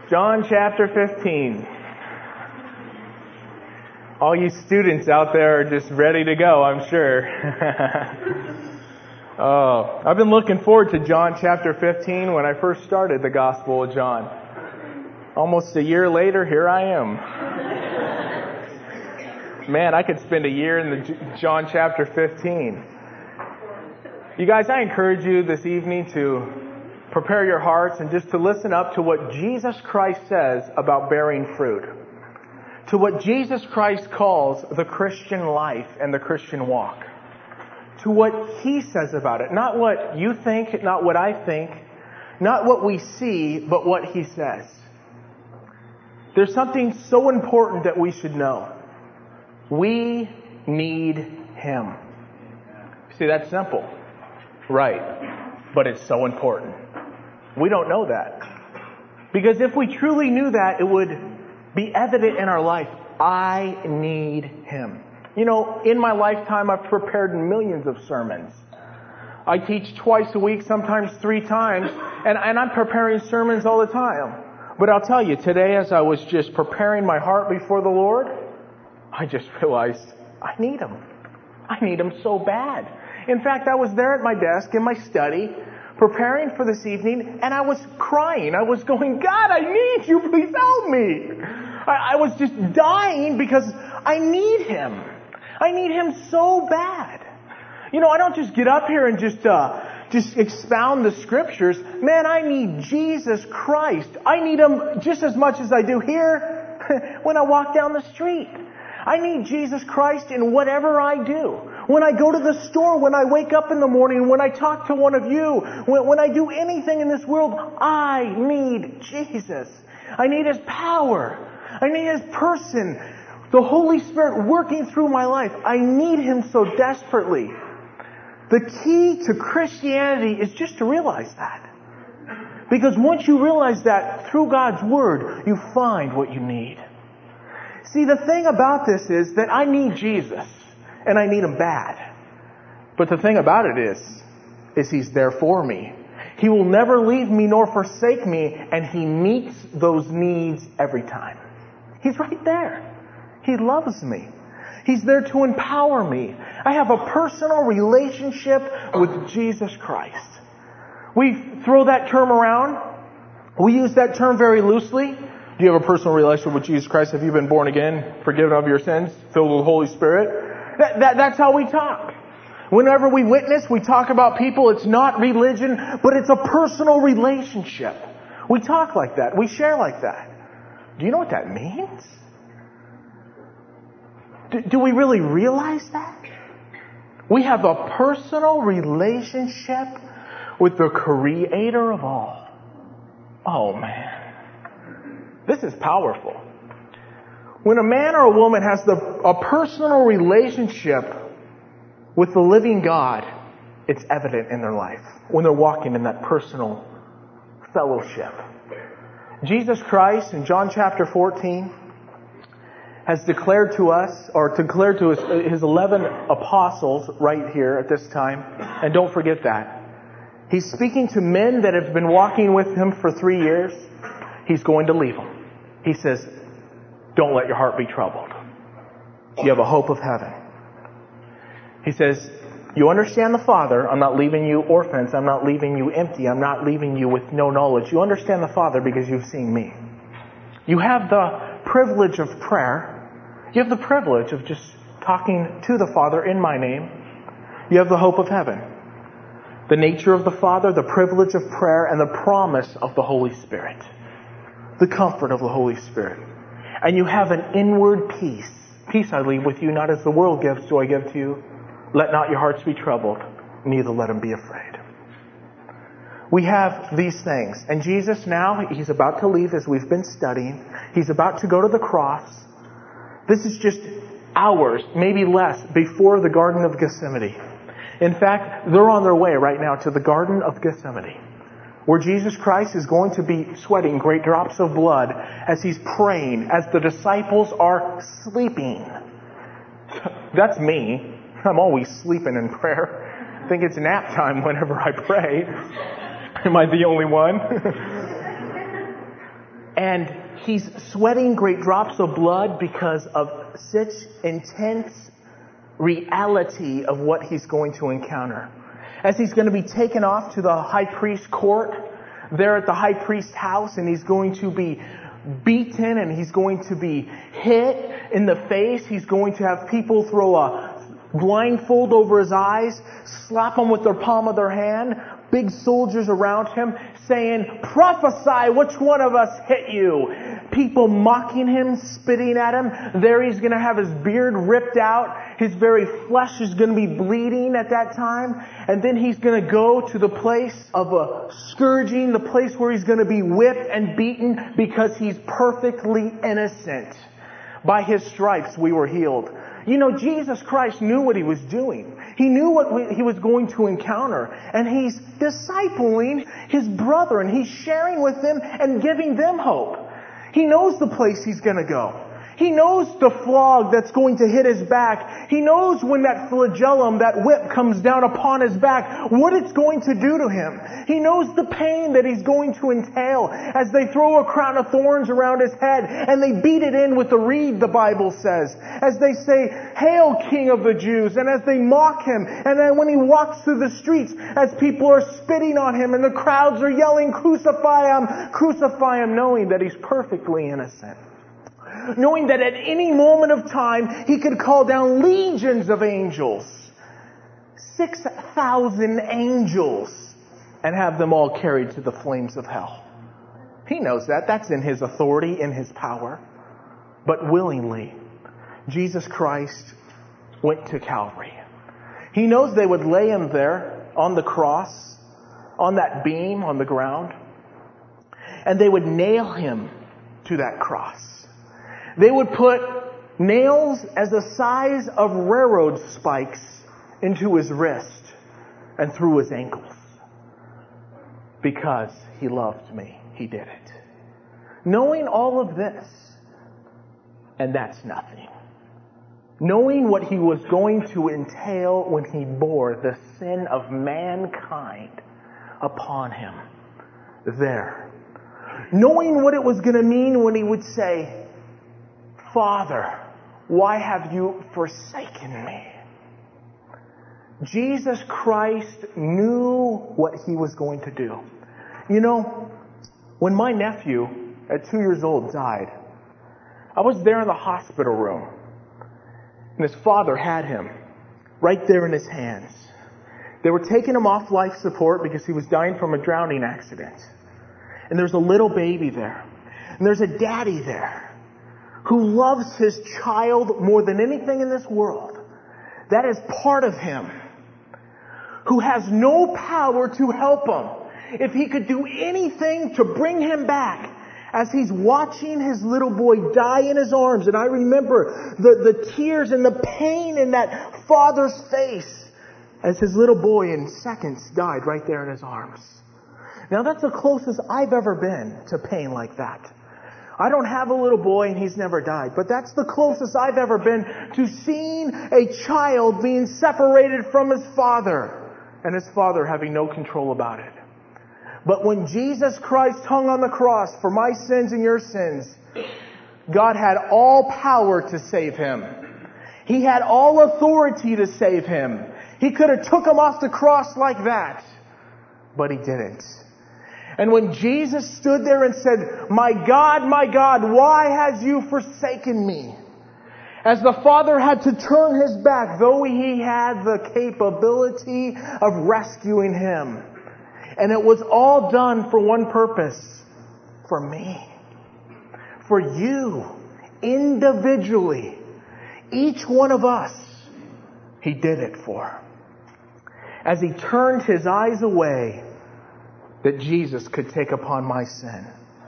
John chapter 15. All you students out there are just ready to go, I'm sure. I've been looking forward to John chapter 15 when I first started the Gospel of John. Almost a year later, here I am. Man, I could spend a year in the John chapter 15. You guys, I encourage you this evening to prepare your hearts and just to listen up to what Jesus Christ says about bearing fruit. To what Jesus Christ calls the Christian life and the Christian walk. To what He says about it. Not what you think, not what I think, not what we see, but what He says. There's something so important that we should know. We need Him. See, that's simple. Right. But it's so important. We don't know that. Because if we truly knew that, it would be evident in our life. I need Him. You know, in my lifetime, I've prepared millions of sermons. I teach twice a week, sometimes 3 times, and I'm preparing sermons all the time. But I'll tell you, today as I was just preparing my heart before the Lord, I just realized I need Him. I need Him so bad. In fact, I was there at my desk in my study, preparing for this evening, and I was crying. I was going, God, I need You. Please help me. I was just dying because I need Him. I need Him so bad. You know, I don't just get up here and just expound the Scriptures. Man, I need Jesus Christ. I need Him just as much as I do here when I walk down the street. I need Jesus Christ in whatever I do. When I go to the store, when I wake up in the morning, when I talk to one of you, when I do anything in this world, I need Jesus. I need His power. I need His person. The Holy Spirit working through my life. I need Him so desperately. The key to Christianity is just to realize that. Because once you realize that through God's Word, you find what you need. See, the thing about this is that I need Jesus, and I need Him bad. But the thing about it is He's there for me. He will never leave me nor forsake me, and He meets those needs every time. He's right there. He loves me. He's there to empower me. I have a personal relationship with Jesus Christ. We throw that term around. We use that term very loosely. Do you have a personal relationship with Jesus Christ? Have you been born again, forgiven of your sins, filled with the Holy Spirit? That's how we talk. Whenever we witness, we talk about people. It's not religion, but it's a personal relationship. We talk like that. We share like that. Do you know what that means? Do we really realize that? We have a personal relationship with the Creator of all. Oh man. This is powerful. When a man or a woman has a personal relationship with the living God, it's evident in their life when they're walking in that personal fellowship. Jesus Christ in John chapter 14 has declared to us, or declared to His 11 apostles right here at this time, and don't forget that. He's speaking to men that have been walking with Him for 3 years. He's going to leave them. He says, don't let your heart be troubled. You have a hope of heaven. He says, you understand the Father. I'm not leaving you orphans. I'm not leaving you empty. I'm not leaving you with no knowledge. You understand the Father because you've seen me. You have the privilege of prayer. You have the privilege of just talking to the Father in my name. You have the hope of heaven. The nature of the Father, the privilege of prayer, and the promise of the Holy Spirit. The comfort of the Holy Spirit. And you have an inward peace. Peace I leave with you, not as the world gives do I give to you. Let not your hearts be troubled, neither let them be afraid. We have these things. And Jesus now, He's about to leave as we've been studying. He's about to go to the cross. This is just hours, maybe less, before the Garden of Gethsemane. In fact, they're on their way right now to the Garden of Gethsemane, where Jesus Christ is going to be sweating great drops of blood as He's praying, as the disciples are sleeping. That's me. I'm always sleeping in prayer. I think it's nap time whenever I pray. Am I the only one? And he's sweating great drops of blood because of such intense reality of what he's going to encounter. As he's going to be taken off to the high priest's court, there at the high priest's house, and he's going to be beaten and he's going to be hit in the face. He's going to have people throw a blindfold over his eyes, slap him with their palm of their hand, big soldiers around him saying, "Prophesy, which one of us hit you?" People mocking him, spitting at him. There he's going to have his beard ripped out. His very flesh is going to be bleeding at that time. And then he's going to go to the place of a scourging, the place where he's going to be whipped and beaten because he's perfectly innocent. By his stripes we were healed. You know, Jesus Christ knew what he was doing. He knew what he was going to encounter. And he's discipling his brother and he's sharing with them and giving them hope. He knows the place he's going to go. He knows the flog that's going to hit his back. He knows when that flagellum, that whip comes down upon his back, what it's going to do to him. He knows the pain that he's going to entail as they throw a crown of thorns around his head and they beat it in with the reed, the Bible says. As they say, "Hail, King of the Jews," and as they mock him, and then when he walks through the streets, as people are spitting on him and the crowds are yelling, crucify him, knowing that he's perfectly innocent. Knowing that at any moment of time, he could call down legions of angels. 6,000 angels. And have them all carried to the flames of hell. He knows that. That's in his authority, in his power. But willingly, Jesus Christ went to Calvary. He knows they would lay him there on the cross, on that beam on the ground. And they would nail him to that cross. They would put nails as the size of railroad spikes into his wrist and through his ankles. Because he loved me, he did it. Knowing all of this, and that's nothing. Knowing what he was going to entail when he bore the sin of mankind upon him there. Knowing what it was going to mean when he would say, "Father, why have you forsaken me?" Jesus Christ knew what he was going to do. You know, when my nephew at 2 years old died, I was there in the hospital room. And his father had him right there in his hands. They were taking him off life support because he was dying from a drowning accident. And there's a little baby there. And there's a daddy there who loves his child more than anything in this world. That is part of him. Who has no power to help him. If he could do anything to bring him back, as he's watching his little boy die in his arms. And I remember the tears and the pain in that father's face as his little boy in seconds died right there in his arms. Now that's the closest I've ever been to pain like that. I don't have a little boy and he's never died, but that's the closest I've ever been to seeing a child being separated from his father and his father having no control about it. But when Jesus Christ hung on the cross for my sins and your sins, God had all power to save him. He had all authority to save him. He could have took him off the cross like that, but he didn't. And when Jesus stood there and said, my God, why has you forsaken me?" As the Father had to turn his back, though he had the capability of rescuing him. And it was all done for one purpose. For me. For you. Individually. Each one of us. He did it for. As he turned his eyes away, that Jesus could take upon my sin.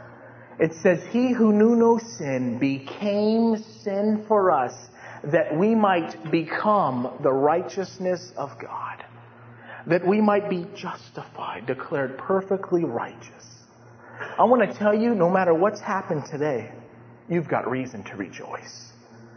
It says, "He who knew no sin became sin for us, that we might become the righteousness of God." That we might be justified, declared perfectly righteous. I want to tell you, no matter what's happened today, you've got reason to rejoice.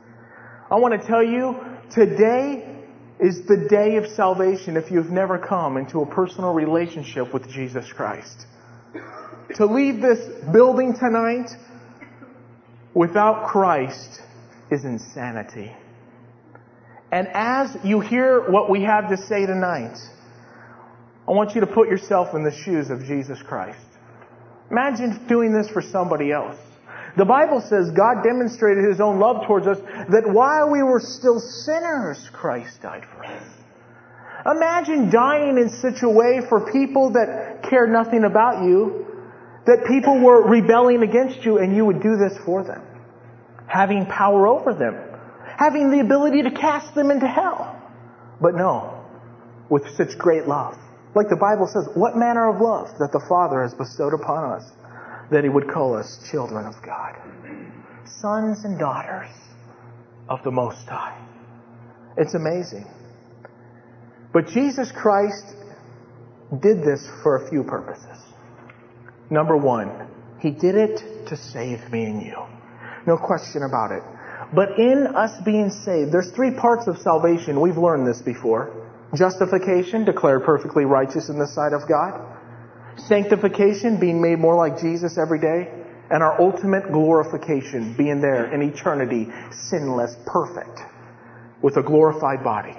I want to tell you, today is the day of salvation if you've never come into a personal relationship with Jesus Christ. to leave this building tonight without Christ is insanity. And as you hear what we have to say tonight, I want you to put yourself in the shoes of Jesus Christ. Imagine doing this for somebody else. The Bible says God demonstrated His own love towards us, that while we were still sinners, Christ died for us. Imagine dying in such a way for people that care nothing about you, that people were rebelling against you, and you would do this for them. Having power over them. Having the ability to cast them into hell. But no, with such great love. Like the Bible says, what manner of love that the Father has bestowed upon us, that He would call us children of God. Sons and daughters of the Most High. It's amazing. But Jesus Christ did this for a few purposes. Number one, He did it to save me and you. No question about it. But in us being saved, there's three parts of salvation. We've learned this before. Justification, declared perfectly righteous in the sight of God. Sanctification, being made more like Jesus every day. And our ultimate glorification, being there in eternity, sinless, perfect, with a glorified body.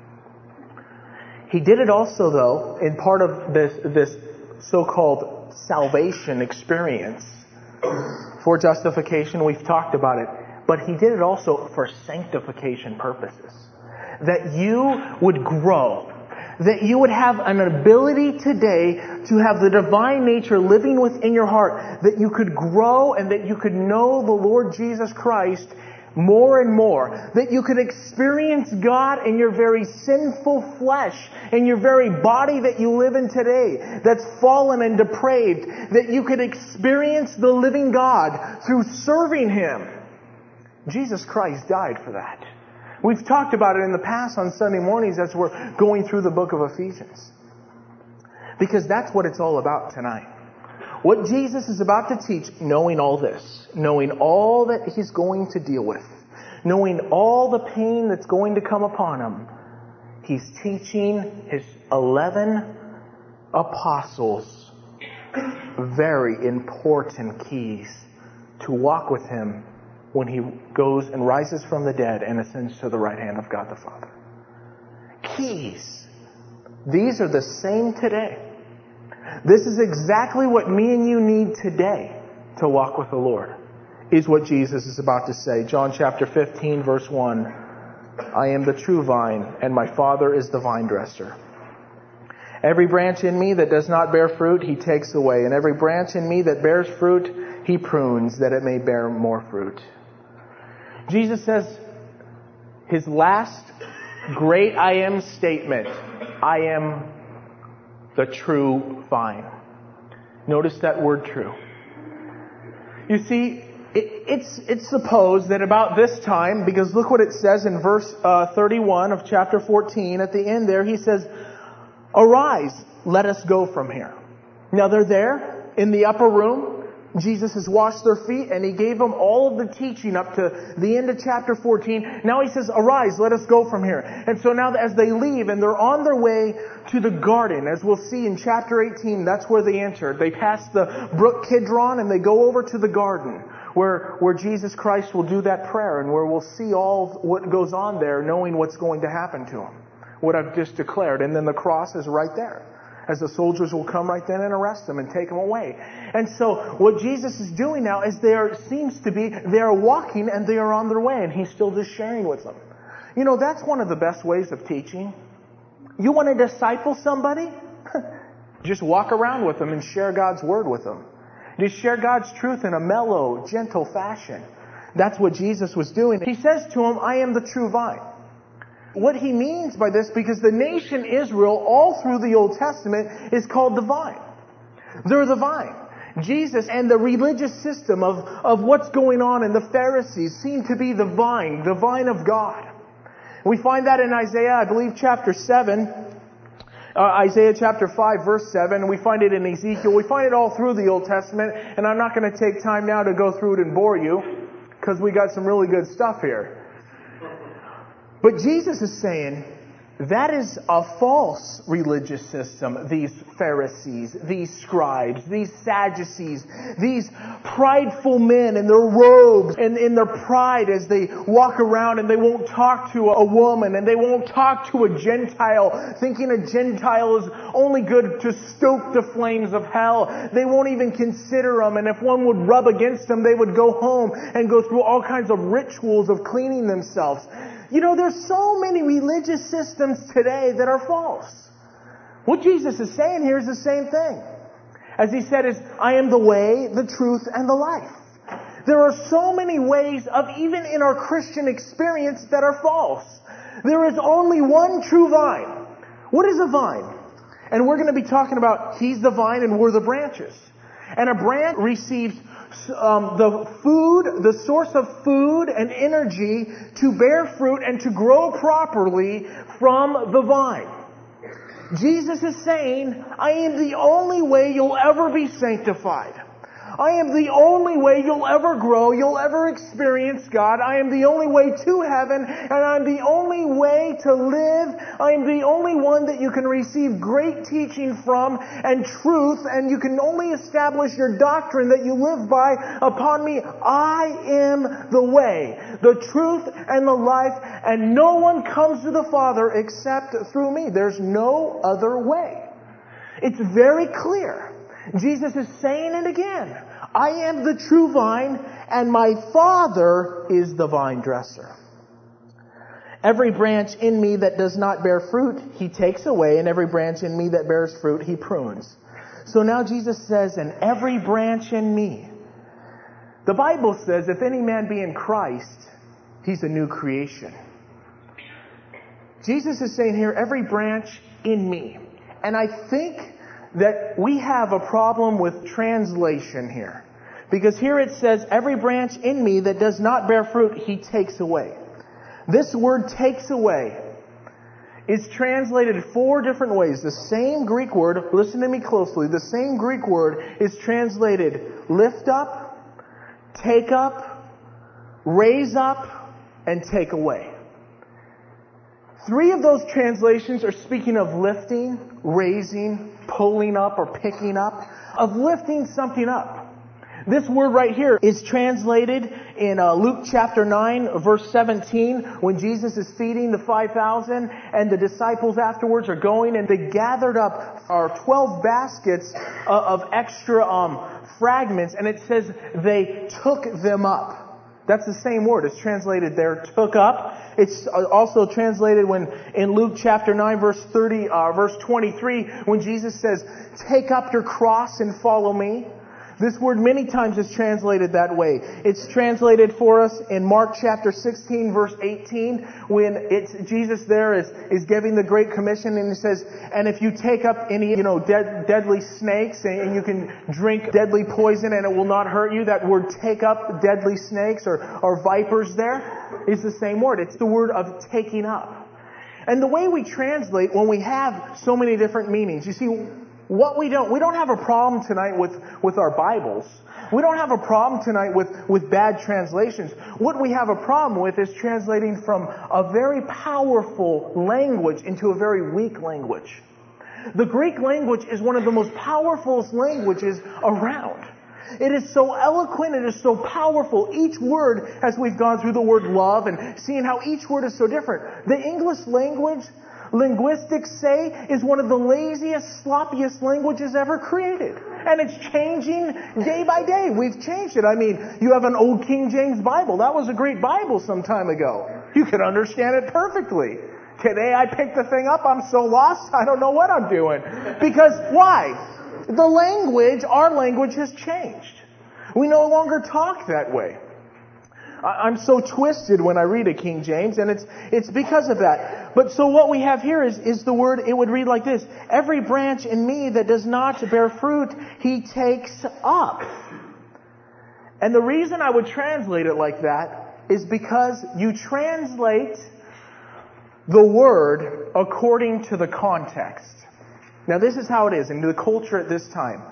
He did it also, though, in part of this so-called salvation experience. For justification, we've talked about it. But He did it also for sanctification purposes. That you would grow. That you would have an ability today to have the divine nature living within your heart. That you could grow and that you could know the Lord Jesus Christ more and more. That you could experience God in your very sinful flesh, in your very body that you live in today, that's fallen and depraved. That you could experience the living God through serving Him. Jesus Christ died for that. We've talked about it in the past on Sunday mornings as we're going through the book of Ephesians. Because that's what it's all about tonight. What Jesus is about to teach, knowing all this, knowing all that He's going to deal with, knowing all the pain that's going to come upon Him, He's teaching His 11 apostles very important keys to walk with Him when He goes and rises from the dead and ascends to the right hand of God the Father. Keys. These are the same today. This is exactly what me and you need today to walk with the Lord, is what Jesus is about to say. John chapter 15, verse 1. I am the true vine, and my Father is the vine dresser. Every branch in me that does not bear fruit, He takes away. And every branch in me that bears fruit, He prunes, that it may bear more fruit. Jesus says His last great I am statement, I am the true vine. Notice that word true. You see, it's supposed that about this time, because look what it says in verse 31 of chapter 14. At the end there, He says, arise, let us go from here. Now they're there in the upper room. Jesus has washed their feet and He gave them all of the teaching up to the end of chapter 14. Now He says, arise, let us go from here. And so now as they leave and they're on their way to the garden, as we'll see in chapter 18, that's where they enter. They pass the brook Kidron and they go over to the garden where Jesus Christ will do that prayer and where we'll see all what goes on there, knowing what's going to happen to Him. What I've just declared. And then the cross is right there, as the soldiers will come right then and arrest Him and take Him away. And so what Jesus is doing now is they are walking and they are on their way, and He's still just sharing with them. You know, that's one of the best ways of teaching. You want to disciple somebody? Just walk around with them and share God's Word with them. Just share God's truth in a mellow, gentle fashion. That's what Jesus was doing. He says to them, I am the true vine. What He means by this, because the nation Israel, all through the Old Testament, is called the vine. They're the vine. Jesus and the religious system of what's going on in the Pharisees seem to be the vine of God. We find that in Isaiah, I believe, chapter 7. Isaiah chapter 5, verse 7. And we find it in Ezekiel. We find it all through the Old Testament. And I'm not going to take time now to go through it and bore you, because we got some really good stuff here. But Jesus is saying, That is a false religious system. These Pharisees, these scribes, these Sadducees, these prideful men in their robes and in their pride as they walk around and they won't talk to a woman and they won't talk to a Gentile, thinking a Gentile is only good to stoke the flames of hell. They won't even consider them, and if one would rub against them, they would go home and go through all kinds of rituals of cleaning themselves. You know, there's so many religious systems today that are false. What Jesus is saying here is the same thing. As he said, is, I am the way, the truth, and the life. There are so many ways of, even in our Christian experience, that are false. There is only one true vine. What is a vine? And we're going to be talking about He's the vine and we're the branches. And a branch receives the source of food and energy to bear fruit and to grow properly from the vine. Jesus is saying, I am the only way you'll ever be sanctified. I am the only way you'll ever grow, you'll ever experience God. I am the only way to heaven, and I'm the only way to live. I am the only one that you can receive great teaching from and truth, and you can only establish your doctrine that you live by upon me. I am the way, the truth, and the life, and no one comes to the Father except through me. There's no other way. It's very clear. Jesus is saying it again. I am the true vine, and my Father is the vine dresser. Every branch in me that does not bear fruit, He takes away, and every branch in me that bears fruit, He prunes. So now Jesus says, and every branch in me. The Bible says, if any man be in Christ, he's a new creation. Jesus is saying here, every branch in me. And I think that we have a problem with translation here. Because here it says, every branch in me that does not bear fruit, He takes away. This word takes away is translated 4 different ways. The same Greek word, listen to me closely, the same Greek word is translated lift up, take up, raise up, and take away. 3 of those translations are speaking of lifting, raising, pulling up, or picking up, of lifting something up. This word right here is translated in Luke chapter 9, verse 17, when Jesus is feeding the 5,000, and the disciples afterwards are going, and they gathered up 12 baskets of extra fragments, and it says they took them up. That's the same word. It's translated there, took up. It's also translated when in Luke chapter 9, verse 23, when Jesus says, take up your cross and follow me. This word many times is translated that way. It's translated for us in Mark chapter 16, verse 18, when Jesus there is giving the Great Commission, and He says, and if you take up any, deadly snakes, and you can drink deadly poison and it will not hurt you, that word take up deadly snakes or vipers there is the same word. It's the word of taking up. And the way we translate when we have so many different meanings, you see, we don't have a problem tonight with our Bibles. We don't have a problem tonight with bad translations. What we have a problem with is translating from a very powerful language into a very weak language. The Greek language is one of the most powerful languages around. It is so eloquent, it is so powerful. Each word, as we've gone through the word love and seeing how each word is so different. The English language, linguistics say, is one of the laziest, sloppiest languages ever created. And it's changing day by day. We've changed it. I mean, you have an old King James Bible. That was a great Bible some time ago. You could understand it perfectly. Today I picked the thing up, I'm so lost, I don't know what I'm doing. Because why? The language, our language has changed. We no longer talk that way. I'm so twisted when I read a King James, and it's because of that. But so what we have here is the word, it would read like this: every branch in me that does not bear fruit, He takes up. And the reason I would translate it like that is because you translate the word according to the context. Now this is how it is in the culture at this time.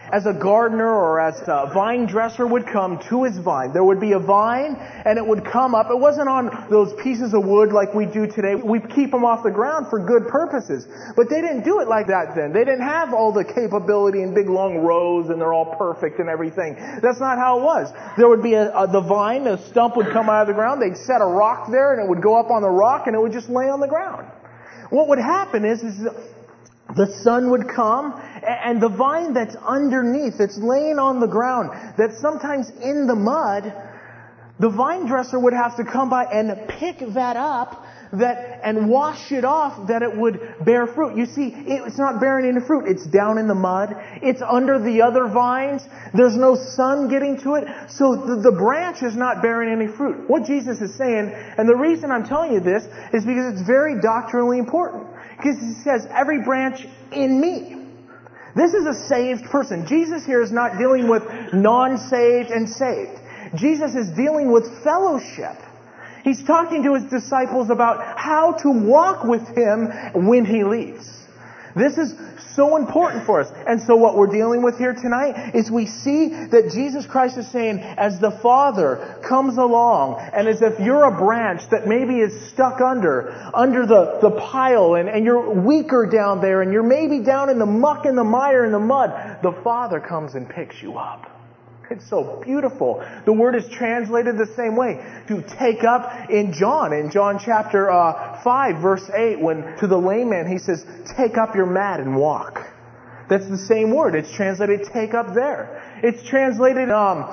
as a gardener or as a vine dresser would come to his vine. There would be a vine and it would come up. It wasn't on those pieces of wood like we do today. We keep them off the ground for good purposes. But they didn't do it like that then. They didn't have all the capability in big long rows and they're all perfect and everything. That's not how it was. There would be the vine, a stump would come out of the ground. They'd set a rock there and it would go up on the rock and it would just lay on the ground. What would happen is the sun would come and the vine that's underneath, that's laying on the ground, that's sometimes in the mud, the vine dresser would have to come by and pick that up and wash it off that it would bear fruit. You see, it's not bearing any fruit. It's down in the mud. It's under the other vines. There's no sun getting to it. So the branch is not bearing any fruit. What Jesus is saying, and the reason I'm telling you this, is because it's very doctrinally important. Because he says, every branch in me. This is a saved person. Jesus here is not dealing with non-saved and saved. Jesus is dealing with fellowship. He's talking to his disciples about how to walk with him when he leaves. This is so important for us. And so what we're dealing with here tonight is we see that Jesus Christ is saying, as the Father comes along, and as if you're a branch that maybe is stuck under the pile, and you're weaker down there, and you're maybe down in the muck and the mire and the mud, the Father comes and picks you up. It's so beautiful. The word is translated the same way. To take up in John chapter 5, verse 8, when to the lame man he says, take up your mat and walk. That's the same word. It's translated take up there. It's translated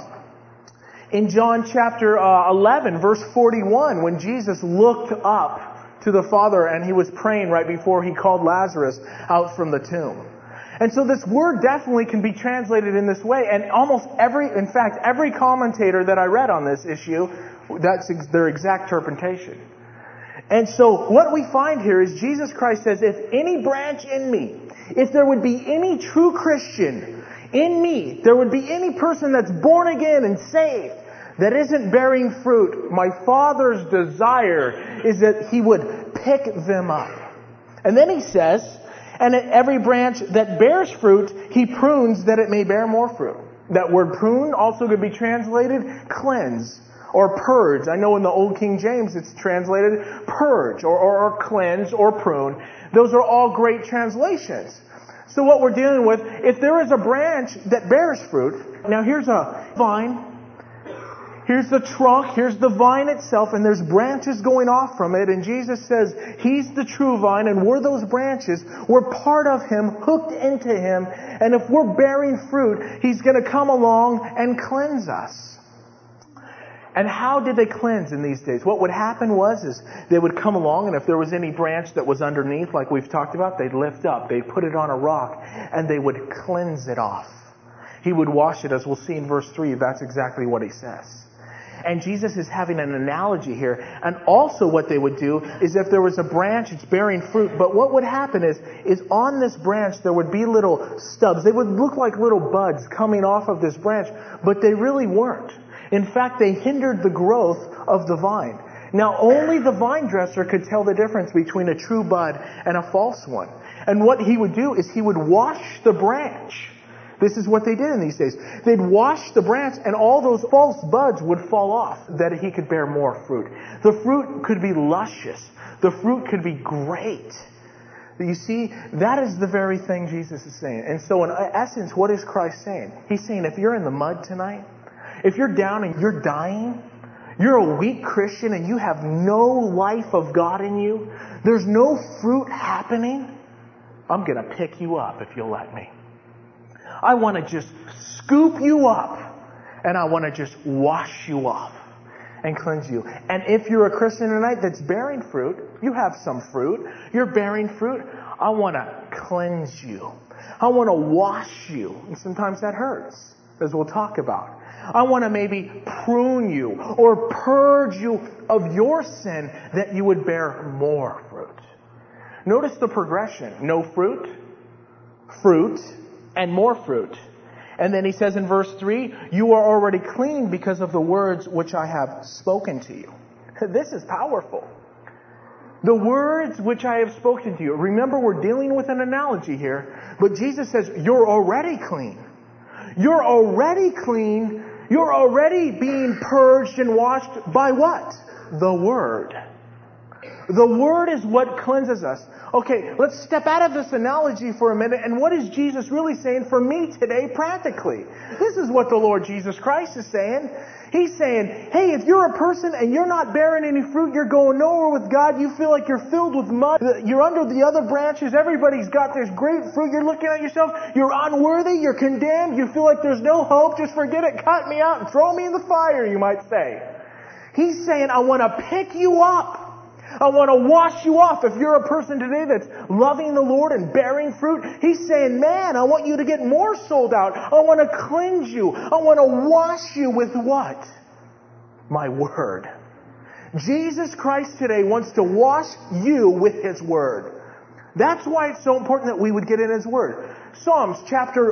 in John chapter 11, verse 41, when Jesus looked up to the Father and he was praying right before he called Lazarus out from the tomb. And so this word definitely can be translated in this way. And almost every commentator that I read on this issue, that's their exact interpretation. And so what we find here is Jesus Christ says, if any branch in me, if there would be any true Christian in me, there would be any person that's born again and saved that isn't bearing fruit, my Father's desire is that he would pick them up. And then he says, and at every branch that bears fruit, he prunes that it may bear more fruit. That word prune also could be translated cleanse or purge. I know in the Old King James it's translated purge or cleanse or prune. Those are all great translations. So what we're dealing with, if there is a branch that bears fruit, now here's a vine. Here's the trunk, here's the vine itself, and there's branches going off from it. And Jesus says, he's the true vine, and we're those branches. We're part of him, hooked into him. And if we're bearing fruit, he's going to come along and cleanse us. And how did they cleanse in these days? What would happen is they would come along, and if there was any branch that was underneath, like we've talked about, they'd lift up, they'd put it on a rock, and they would cleanse it off. He would wash it, as we'll see in verse 3. That's exactly what he says. And Jesus is having an analogy here. And also what they would do is if there was a branch, it's bearing fruit. But what would happen is on this branch there would be little stubs. They would look like little buds coming off of this branch, but they really weren't. In fact, they hindered the growth of the vine. Now, only the vine dresser could tell the difference between a true bud and a false one. And what he would do is he would wash the branch. This is what they did in these days. They'd wash the branch and all those false buds would fall off that he could bear more fruit. The fruit could be luscious. The fruit could be great. You see, that is the very thing Jesus is saying. And so in essence, what is Christ saying? He's saying if you're in the mud tonight, if you're down and you're dying, you're a weak Christian and you have no life of God in you, there's no fruit happening, I'm going to pick you up if you'll let me. I want to just scoop you up and I want to just wash you off and cleanse you. And if you're a Christian tonight that's bearing fruit, you have some fruit, you're bearing fruit, I want to cleanse you. I want to wash you. And sometimes that hurts, as we'll talk about. I want to maybe prune you or purge you of your sin that you would bear more fruit. Notice the progression. No fruit, fruit, and more fruit. And then he says in verse 3, you are already clean because of the words which I have spoken to you. This is powerful. The words which I have spoken to you. Remember, we're dealing with an analogy here. But Jesus says, you're already clean. You're already clean. You're already being purged and washed by what? The Word. The Word is what cleanses us. Okay, let's step out of this analogy for a minute. And what is Jesus really saying for me today practically? This is what the Lord Jesus Christ is saying. He's saying, hey, if you're a person and you're not bearing any fruit, you're going nowhere with God, you feel like you're filled with mud, you're under the other branches, everybody's got this great fruit, you're looking at yourself, you're unworthy, you're condemned, you feel like there's no hope, just forget it, cut me out and throw me in the fire, you might say. He's saying, I want to pick you up. I want to wash you off. If you're a person today that's loving the Lord and bearing fruit, He's saying, man, I want you to get more sold out. I want to cleanse you. I want to wash you with what? My Word. Jesus Christ today wants to wash you with His Word. That's why it's so important that we would get in His Word. Psalms chapter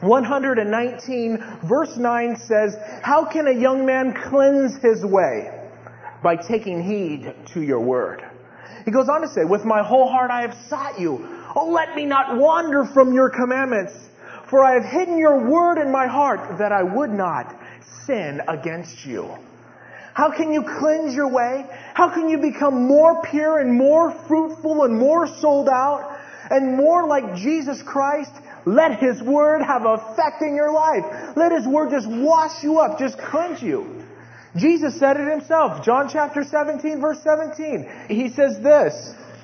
119 verse 9 says, how can a young man cleanse his way? By taking heed to your Word. He goes on to say, with my whole heart I have sought you. Oh, let me not wander from your commandments. For I have hidden your word in my heart that I would not sin against you. How can you cleanse your way? How can you become more pure and more fruitful and more sold out and more like Jesus Christ? Let His Word have effect in your life. Let His Word just wash you up, just cleanse you. Jesus said it Himself. John chapter 17, verse 17. He says this.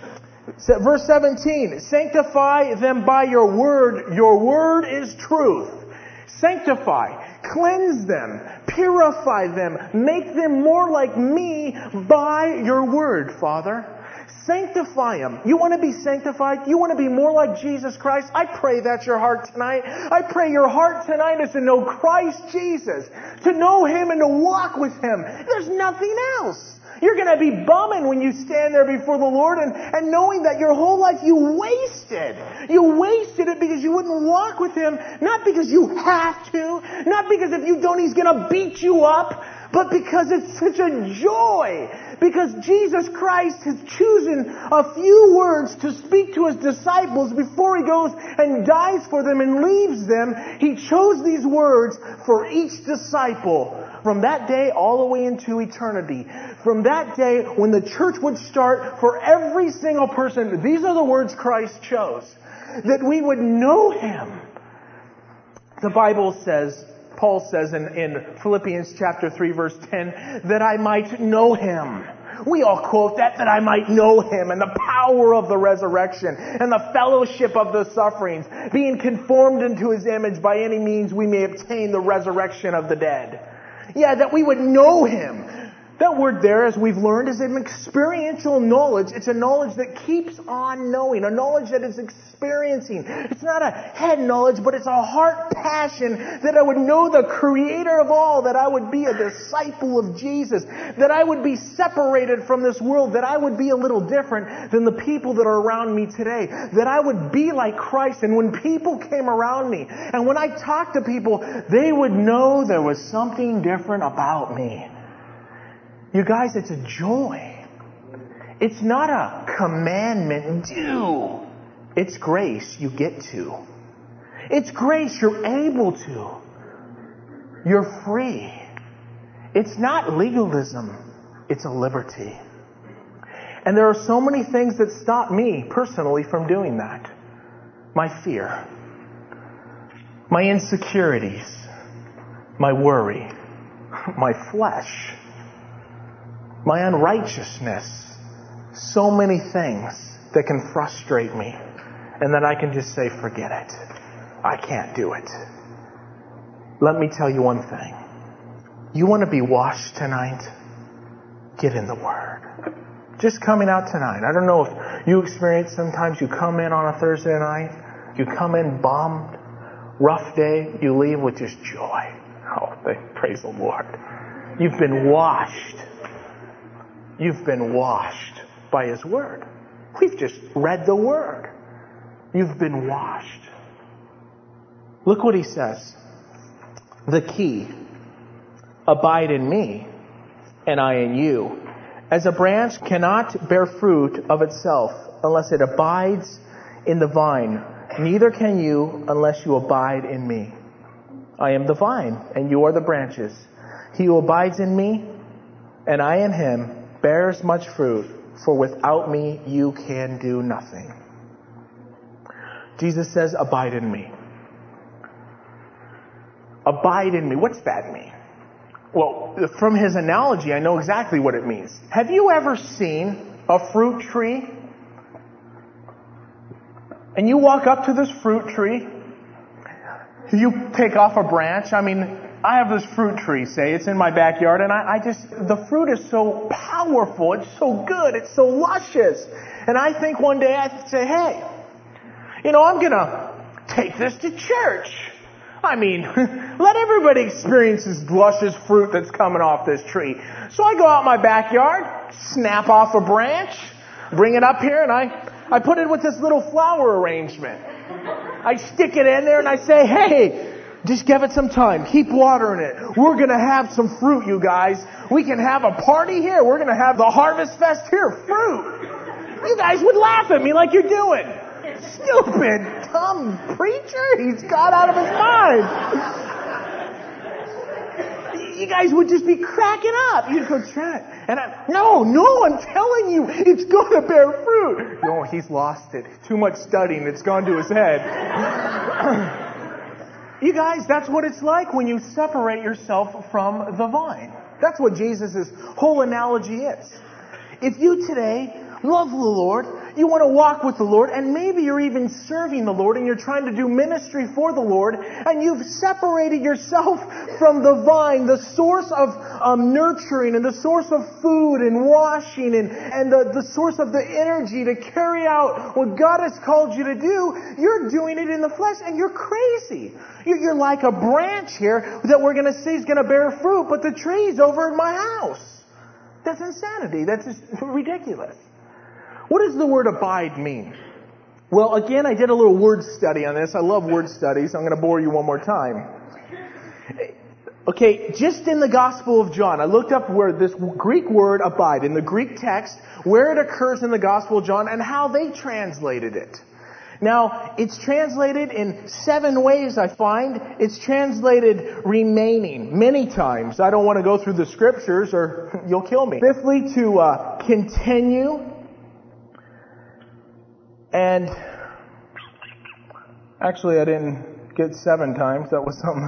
Verse 17. Sanctify them by your word. Your word is truth. Sanctify. Cleanse them. Purify them. Make them more like me by your word, Father. Sanctify them. You want to be sanctified? You want to be more like Jesus Christ? I pray that's your heart tonight. I pray your heart tonight is to know Christ Jesus. To know Him and to walk with Him. There's nothing else. You're going to be bumming when you stand there before the Lord and knowing that your whole life you wasted. You wasted it because you wouldn't walk with Him. Not because you have to. Not because if you don't He's going to beat you up. But because it's such a joy. Because Jesus Christ has chosen a few words to speak to His disciples before He goes and dies for them and leaves them. He chose these words for each disciple from that day all the way into eternity. From that day when the church would start, for every single person, these are the words Christ chose. That we would know Him. The Bible says, Paul says in Philippians chapter 3 verse 10, that I might know Him. We all quote that I might know Him and the power of the resurrection and the fellowship of the sufferings, being conformed into His image by any means we may obtain the resurrection of the dead. Yeah, that we would know Him. That word there, as we've learned, is an experiential knowledge. It's a knowledge that keeps on knowing. A knowledge that is experiencing. It's not a head knowledge, but it's a heart passion that I would know the Creator of all. That I would be a disciple of Jesus. That I would be separated from this world. That I would be a little different than the people that are around me today. That I would be like Christ. And when people came around me, and when I talked to people, they would know there was something different about me. You guys, it's a joy. It's not a commandment, do. It's grace, you get to. It's grace, you're able to. You're free. It's not legalism, it's a liberty. And there are so many things that stop me personally from doing that. My fear, my insecurities, my worry, my flesh, my unrighteousness, so many things that can frustrate me. And then I can just say, forget it. I can't do it. Let me tell you one thing. You want to be washed tonight? Get in the Word. Just coming out tonight. I don't know if you experience sometimes you come in on a Thursday night, you come in bummed, rough day, you leave with just joy. Oh, praise the Lord. You've been washed. You've been washed by His Word. We've just read the Word. You've been washed. Look what He says. The key. Abide in me, and I in you. As a branch cannot bear fruit of itself unless it abides in the vine, neither can you unless you abide in me. I am the vine, and you are the branches. He who abides in me, and I in him, bears much fruit, for without me you can do nothing. Jesus says, abide in me. Abide in me. What's that mean? Well, from his analogy, I know exactly what it means. Have you ever seen a fruit tree? And you walk up to this fruit tree, you take off a branch. I mean, I have this fruit tree, say, it's in my backyard, and the fruit is so powerful, it's so good, it's so luscious. And I think one day I'd say, hey, I'm gonna take this to church. I mean, let everybody experience this luscious fruit that's coming off this tree. So I go out in my backyard, snap off a branch, bring it up here, and I put it with this little flower arrangement. I stick it in there and I say, hey, just give it some time. Keep watering it. We're going to have some fruit, you guys. We can have a party here. We're going to have the Harvest Fest here. Fruit. You guys would laugh at me like you're doing. Stupid, dumb preacher. He's got out of his mind. You guys would just be cracking up. You'd go, Trent. And no, I'm telling you, it's going to bear fruit. No, he's lost it. Too much studying. It's gone to his head. You guys, that's what it's like when you separate yourself from the vine. That's what Jesus' whole analogy is. If you today love the Lord, you want to walk with the Lord, and maybe you're even serving the Lord and you're trying to do ministry for the Lord, and you've separated yourself from the vine, the source of nurturing and the source of food and washing and the source of the energy to carry out what God has called you to do. You're doing it in the flesh, and you're crazy. You're like a branch here that we're going to say is going to bear fruit, but the tree's over in my house. That's insanity. That's just ridiculous. What does the word abide mean? Well, again, I did a little word study on this. I love word studies. I'm going to bore you one more time. Okay, just in the Gospel of John, I looked up where this Greek word abide, in the Greek text, where it occurs in the Gospel of John and how they translated it. Now, it's translated in 7 ways, I find. It's translated remaining many times. I don't want to go through the scriptures or you'll kill me. Fifthly, to continue. And actually, I didn't get 7 times. That was something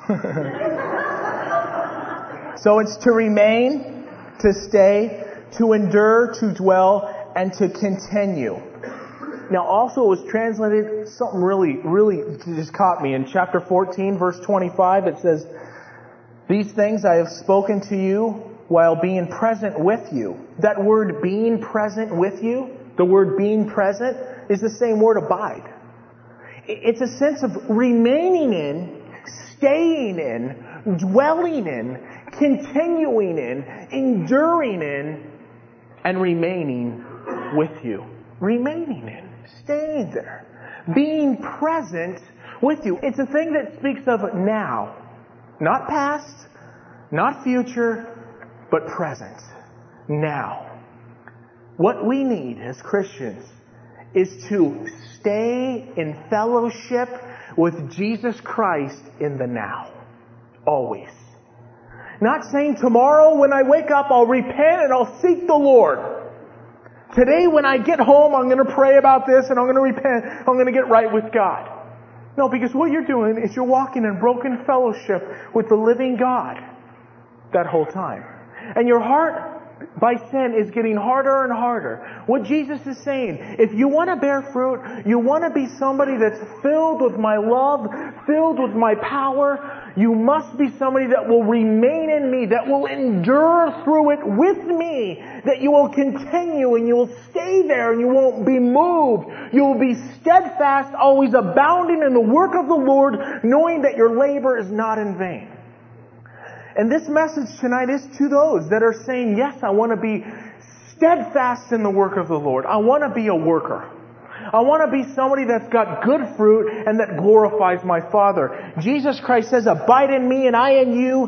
else. So it's to remain, to stay, to endure, to dwell, and to continue. Now, also, it was translated, something really just caught me. In chapter 14, verse 25, it says, "These things I have spoken to you while being present with you." That word being present with you, the word being present, is the same word abide. It's a sense of remaining in, staying in, dwelling in, continuing in, enduring in, and remaining with you. Remaining in, staying there, being present with you. It's a thing that speaks of now. Not past, not future, but present. Now. What we need as Christians is to stay in fellowship with Jesus Christ in the now. Always. Not saying tomorrow when I wake up I'll repent and I'll seek the Lord. Today when I get home I'm going to pray about this and I'm going to repent. I'm going to get right with God. No, because what you're doing is you're walking in broken fellowship with the living God that whole time. And your heart by sin is getting harder and harder. What Jesus is saying, if you want to bear fruit, you want to be somebody that's filled with my love, filled with my power, you must be somebody that will remain in me, that will endure through it with me, that you will continue and you will stay there and you won't be moved. You will be steadfast, always abounding in the work of the Lord, knowing that your labor is not in vain. And this message tonight is to those that are saying, yes, I want to be steadfast in the work of the Lord. I want to be a worker. I want to be somebody that's got good fruit and that glorifies my Father. Jesus Christ says, abide in me and I in you.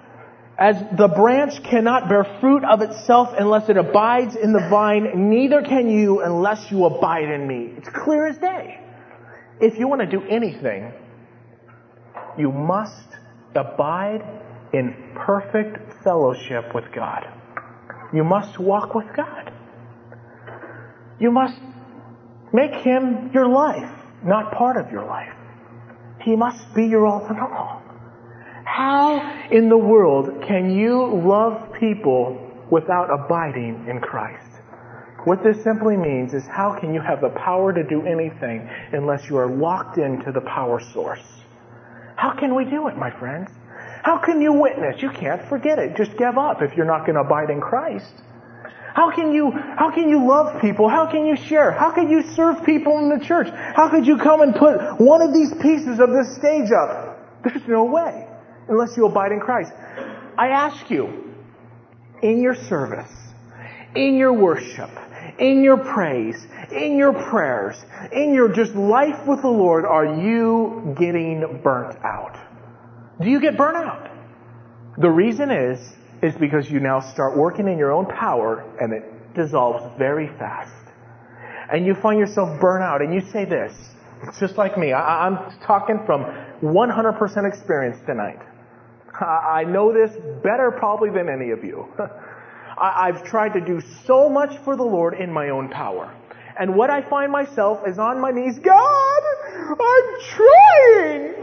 As the branch cannot bear fruit of itself unless it abides in the vine, neither can you unless you abide in me. It's clear as day. If you want to do anything, You must abide in perfect fellowship with God. You must walk with God. You must make Him your life, not part of your life. He must be your all in all. How in the world can you love people without abiding in Christ? What this simply means is, how can you have the power to do anything unless you are locked into the power source? How can we do it, my friends? How can you witness? You can't. Forget it. Just give up if you're not going to abide in Christ. How can you love people? How can you share? How can you serve people in the church? How could you come and put one of these pieces of this stage up? There's no way unless you abide in Christ. I ask you, in your service, in your worship, in your praise, in your prayers, in your just life with the Lord, are you getting burnt out? Do you get burnt out? The reason is because you now start working in your own power and it dissolves very fast. And you find yourself burnt out and you say this. It's just like me. I'm talking from 100% experience tonight. I know this better probably than any of you. I've tried to do so much for the Lord in my own power. And what I find myself is on my knees, God, I'm trying.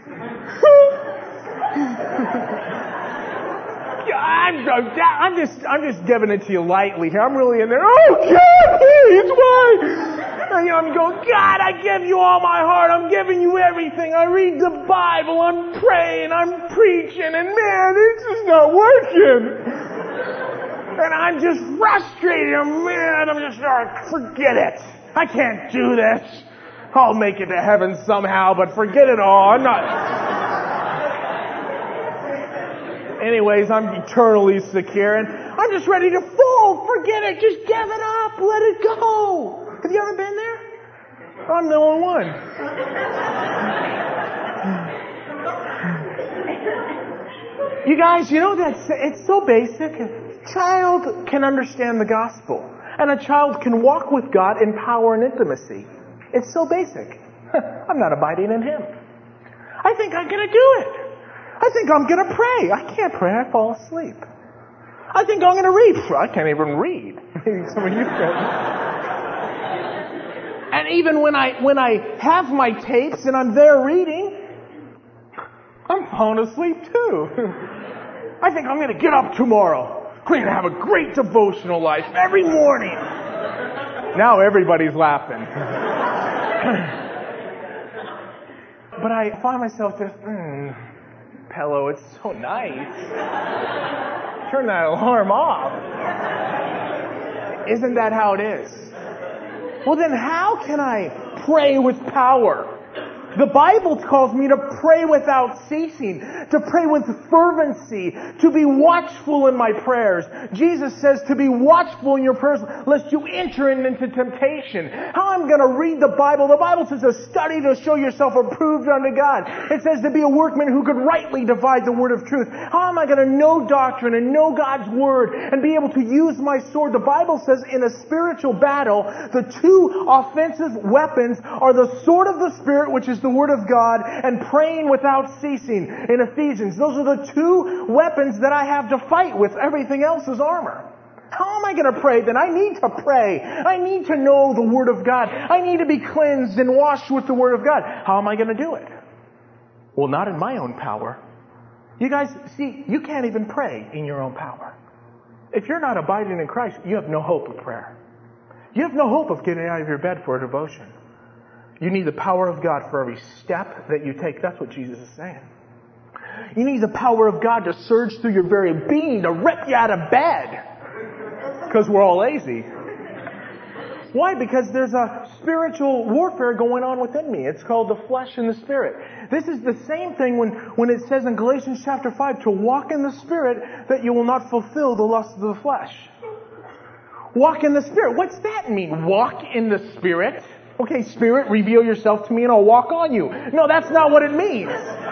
I'm just giving it to you lightly here. I'm really in there. Oh, God, please, why? I'm going, God, I give you all my heart. I'm giving you everything. I read the Bible. I'm praying. I'm preaching. And man, it's just not working. And I'm just frustrated. I'm just like, forget it. I can't do this. I'll make it to heaven somehow, but forget it all. I'm not... Anyways, I'm eternally secure, and I'm just ready to fall. Forget it. Just give it up. Let it go. Have you ever been there? I'm the only one. You guys, you know it's so basic. A child can understand the gospel, and a child can walk with God in power and intimacy. It's so basic. I'm not abiding in Him. I think I'm going to do it. I think I'm going to pray. I can't pray. I fall asleep. I think I'm going to read. I can't even read. Maybe some of you can. And even when I have my tapes and I'm there reading, I'm falling asleep too. I think I'm going to get up tomorrow. I'm going to have a great devotional life every morning. Now everybody's laughing. But I find myself just... Pillow, it's so nice. Turn that alarm off. Isn't that how it is? Well, then how can I pray with power? The Bible calls me to pray without ceasing, to pray with fervency, to be watchful in my prayers. Jesus says to be watchful in your prayers lest you enter into temptation. How I'm going to read the Bible? The Bible says to study to show yourself approved unto God. It says to be a workman who could rightly divide the word of truth. How am I going to know doctrine and know God's word and be able to use my sword? The Bible says in a spiritual battle, the two offensive weapons are the sword of the Spirit, which is the Word of God, and praying without ceasing in Ephesians. Those are the two weapons that I have to fight with. Everything else is armor. How am I going to pray? Then I need to pray. I need to know the Word of God. I need to be cleansed and washed with the Word of God. How am I going to do it? Well, not in my own power. You guys, see, you can't even pray in your own power. If you're not abiding in Christ, you have no hope of prayer. You have no hope of getting out of your bed for a devotion. You need the power of God for every step that you take. That's what Jesus is saying. You need the power of God to surge through your very being, to rip you out of bed. Because we're all lazy. Why? Because there's a spiritual warfare going on within me. It's called the flesh and the spirit. This is the same thing when it says in Galatians chapter 5, to walk in the Spirit that you will not fulfill the lust of the flesh. Walk in the Spirit. What's that mean? Walk in the Spirit? Okay, Spirit, reveal yourself to me and I'll walk on you. No, that's not what it means.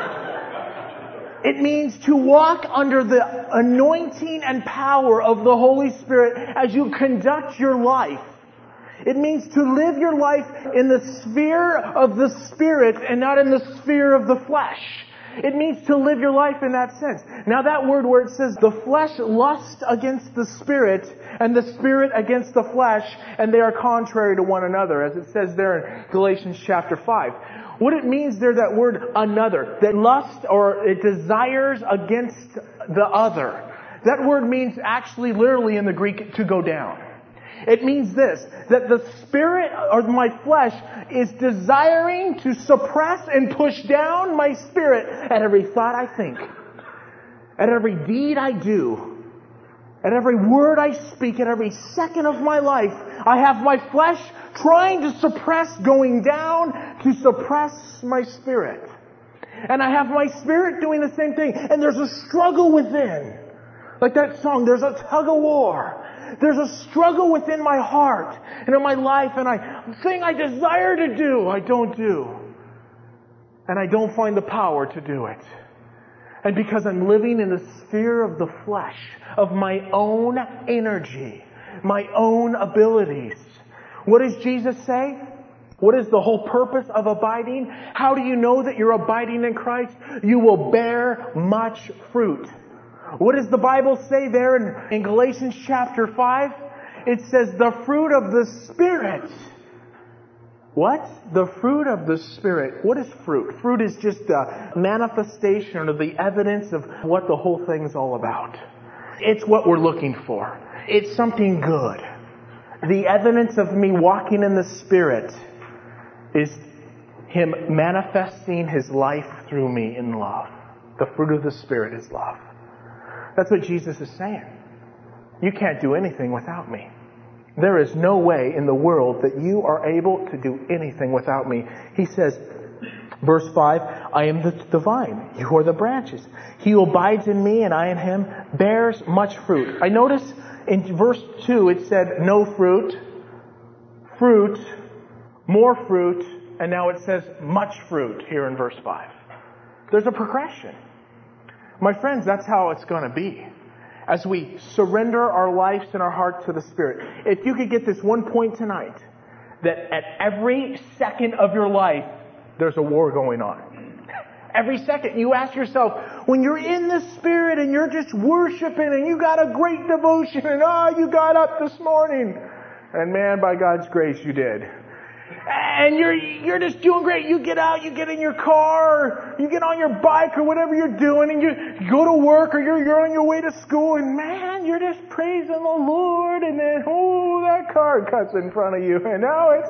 It means to walk under the anointing and power of the Holy Spirit as you conduct your life. It means to live your life in the sphere of the Spirit and not in the sphere of the flesh. It means to live your life in that sense. Now that word where it says the flesh lusts against the Spirit and the Spirit against the flesh, and they are contrary to one another, as it says there in Galatians chapter 5. What it means there, that word another, that lust or it desires against the other. That word means actually literally in the Greek to go down. It means this, that the spirit or my flesh is desiring to suppress and push down my spirit at every thought I think, at every deed I do, at every word I speak, at every second of my life. I have my flesh trying to suppress, going down to suppress my spirit. And I have my spirit doing the same thing. And there's a struggle within. Like that song, there's a tug of war. There's a struggle within my heart and in my life, and the thing I desire to do, I don't do. And I don't find the power to do it. And because I'm living in the sphere of the flesh, of my own energy, my own abilities. What does Jesus say? What is the whole purpose of abiding? How do you know that you're abiding in Christ? You will bear much fruit. What does the Bible say there in Galatians chapter 5? It says the fruit of the Spirit. What? The fruit of the Spirit. What is fruit? Fruit is just a manifestation of the evidence of what the whole thing's all about. It's what we're looking for. It's something good. The evidence of me walking in the Spirit is Him manifesting His life through me in love. The fruit of the Spirit is love. That's what Jesus is saying. You can't do anything without me. There is no way in the world that you are able to do anything without me. He says, verse 5, I am the vine, you are the branches. He who abides in me and I in him bears much fruit. I notice in verse 2 it said no fruit, fruit, more fruit, and now it says much fruit here in verse 5. There's a progression. My friends, that's how it's going to be. As we surrender our lives and our heart to the Spirit. If you could get this one point tonight, that at every second of your life, there's a war going on. Every second. You ask yourself, when you're in the Spirit and you're just worshiping and you got a great devotion and you got up this morning. And man, by God's grace, you did. And you're just doing great. You get out, you get in your car, or you get on your bike or whatever you're doing, and you go to work or you're on your way to school, and man, you're just praising the Lord, and then, that car cuts in front of you, and now it's,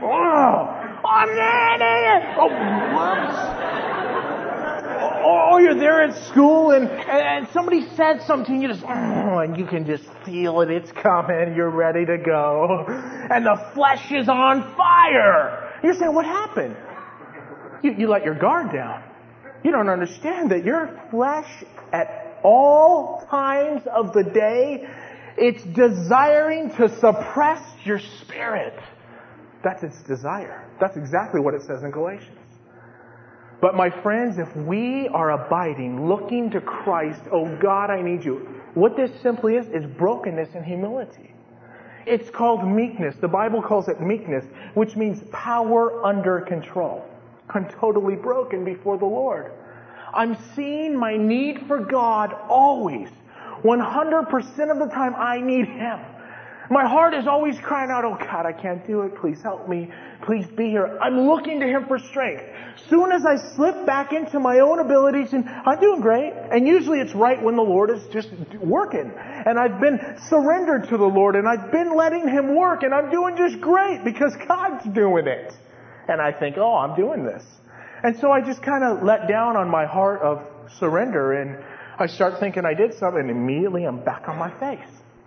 you're there at school and somebody said something, you just, and you can just feel it, it's coming, you're ready to go. And the flesh is on fire. You're saying, what happened? You let your guard down. You don't understand that your flesh at all times of the day, it's desiring to suppress your spirit. That's its desire. That's exactly what it says in Galatians. But my friends, if we are abiding, looking to Christ, oh God, I need you. What this simply is brokenness and humility. It's called meekness. The Bible calls it meekness, which means power under control. I'm totally broken before the Lord. I'm seeing my need for God always. 100% of the time I need Him. My heart is always crying out, oh God, I can't do it. Please help me. Please be here. I'm looking to Him for strength. Soon as I slip back into my own abilities, and I'm doing great. And usually it's right when the Lord is just working. And I've been surrendered to the Lord, and I've been letting Him work, and I'm doing just great because God's doing it. And I think, I'm doing this. And so I just kind of let down on my heart of surrender, and I start thinking I did something, and immediately I'm back on my face.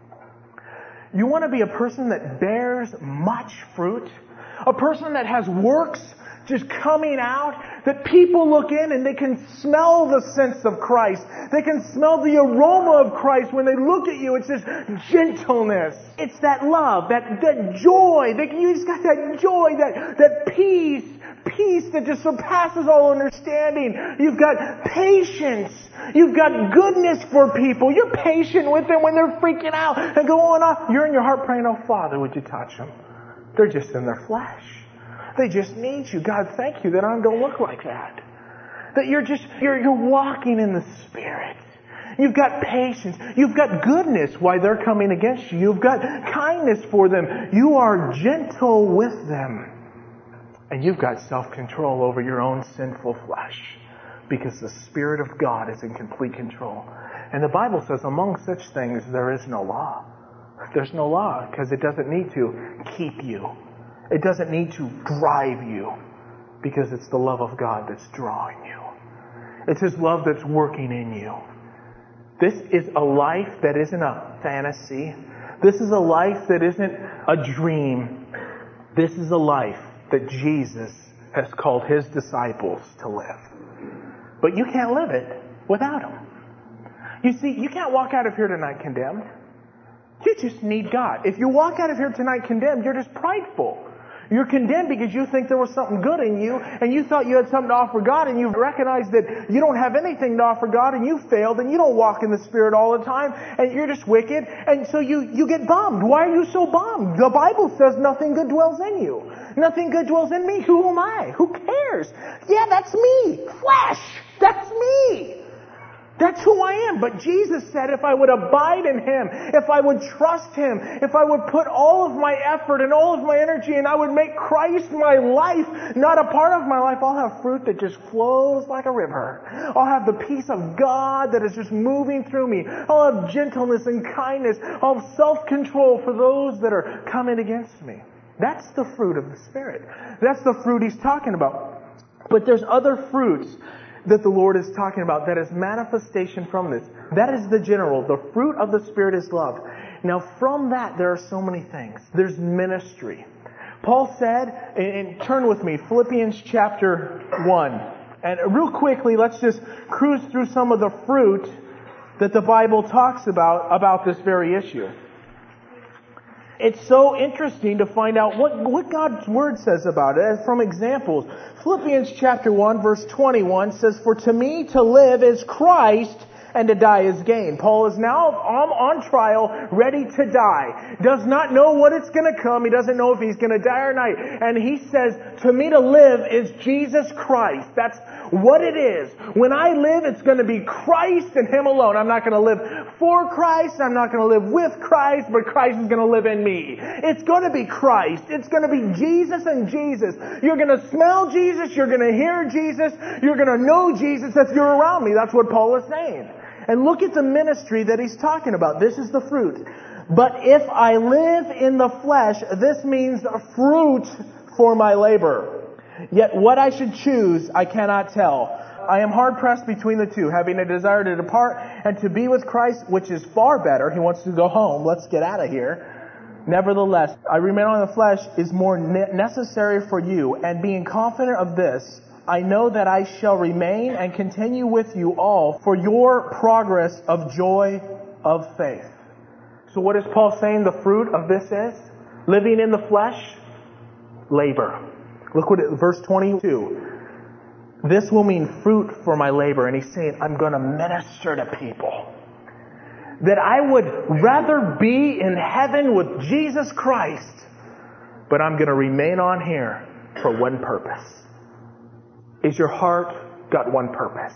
You want to be a person that bears much fruit? A person that has works just coming out, that people look in and they can smell the sense of Christ. They can smell the aroma of Christ when they look at you. It's this gentleness. It's that love, that joy. You just got that joy, that peace that just surpasses all understanding. You've got patience. You've got goodness for people. You're patient with them when they're freaking out and going off. You're in your heart praying, oh Father, would you touch them? They're just in their flesh. They just need you. God, thank you that I don't look like that. That you're walking in the Spirit. You've got patience. You've got goodness while they're coming against you. You've got kindness for them. You are gentle with them. And you've got self-control over your own sinful flesh. Because the Spirit of God is in complete control. And the Bible says among such things there is no law. There's no law because it doesn't need to keep you. It doesn't need to drive you. Because it's the love of God that's drawing you. It's His love that's working in you. This is a life that isn't a fantasy. This is a life that isn't a dream. This is a life that Jesus has called His disciples to live. But you can't live it without Him. You see, you can't walk out of here tonight condemned. You just need God. If you walk out of here tonight condemned, you're just prideful. You're condemned because you think there was something good in you and you thought you had something to offer God and you've recognized that you don't have anything to offer God and you failed and you don't walk in the Spirit all the time and you're just wicked and so you get bummed. Why are you so bummed? The Bible says nothing good dwells in you. Nothing good dwells in me. Who am I? Who cares? Yeah, that's me. Flesh. That's me. That's who I am. But Jesus said if I would abide in Him, if I would trust Him, if I would put all of my effort and all of my energy and I would make Christ my life, not a part of my life, I'll have fruit that just flows like a river. I'll have the peace of God that is just moving through me. I'll have gentleness and kindness. I'll have self-control for those that are coming against me. That's the fruit of the Spirit. That's the fruit He's talking about. But there's other fruits that the Lord is talking about that is manifestation from this. That is the general. The fruit of the Spirit is love. Now from that there are so many things. There's ministry. Paul said, and turn with me, Philippians chapter 1. And real quickly, let's just cruise through some of the fruit that the Bible talks about this very issue. It's so interesting to find out what God's Word says about it. From examples, Philippians chapter 1 verse 21 says, "For to me to live is Christ and to die is gain." Paul is now on trial, ready to die. Does not know what it's going to come. He doesn't know if he's going to die or not. And he says, to me to live is Jesus Christ. That's what it is. When I live, it's going to be Christ and Him alone. I'm not going to live for Christ. I'm not going to live with Christ, but Christ is going to live in me. It's going to be Christ. It's going to be Jesus and Jesus. You're going to smell Jesus. You're going to hear Jesus. You're going to know Jesus if you're around me. That's what Paul is saying. And look at the ministry that he's talking about. This is the fruit. But if I live in the flesh, this means fruit for my labor. Yet what I should choose, I cannot tell. I am hard pressed between the two, having a desire to depart and to be with Christ, which is far better. He wants to go home. Let's get out of here. Nevertheless, I remain on the flesh is more necessary for you. And being confident of this, I know that I shall remain and continue with you all for your progress of joy of faith. So what is Paul saying the fruit of this is? Living in the flesh? Labor. Look what verse 22. This will mean fruit for my labor. And he's saying, I'm going to minister to people. That I would rather be in heaven with Jesus Christ, but I'm going to remain on here for one purpose. Is your heart got one purpose?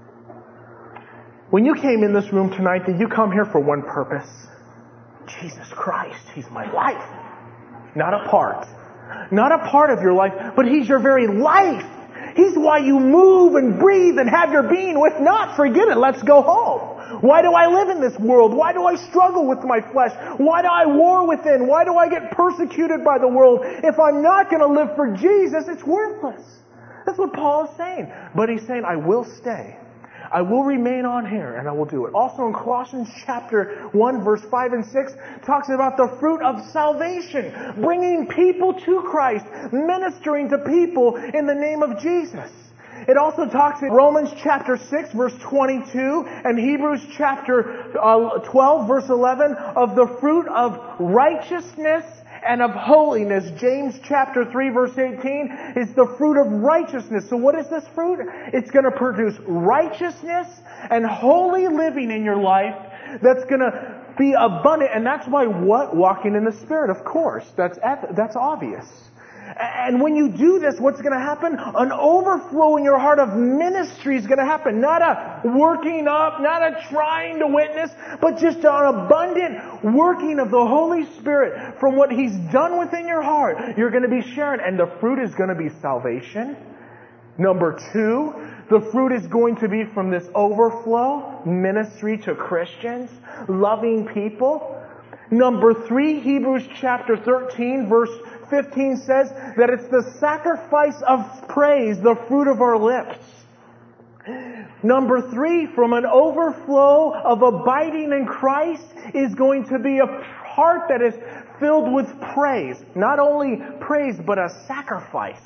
When you came in this room tonight, did you come here for one purpose? Jesus Christ, He's my life. Not a part. Not a part of your life, but He's your very life. He's why you move and breathe and have your being. If not, forget it. Let's go home. Why do I live in this world? Why do I struggle with my flesh? Why do I war within? Why do I get persecuted by the world? If I'm not going to live for Jesus, it's worthless. That's what Paul is saying. But he's saying, I will stay. I will remain on here and I will do it. Also in Colossians chapter 1 verse 5 and 6 talks about the fruit of salvation. Bringing people to Christ. Ministering to people in the name of Jesus. It also talks in Romans chapter 6 verse 22 and Hebrews chapter 12 verse 11 of the fruit of righteousness and of holiness. James chapter 3 verse 18 is the fruit of righteousness. So what is this fruit? It's going to produce righteousness and holy living in your life that's going to be abundant. And that's why what? Walking in the Spirit, of course. That's obvious. And when you do this, what's going to happen? An overflow in your heart of ministry is going to happen. Not a working up, not a trying to witness, but just an abundant working of the Holy Spirit from what He's done within your heart. You're going to be sharing, and the fruit is going to be salvation. Number 2, the fruit is going to be from this overflow, ministry to Christians, loving people. Number 3, Hebrews chapter 13, verse 15 says that it's the sacrifice of praise, the fruit of our lips. Number 3, from an overflow of abiding in Christ is going to be a heart that is filled with praise. Not only praise, but a sacrifice.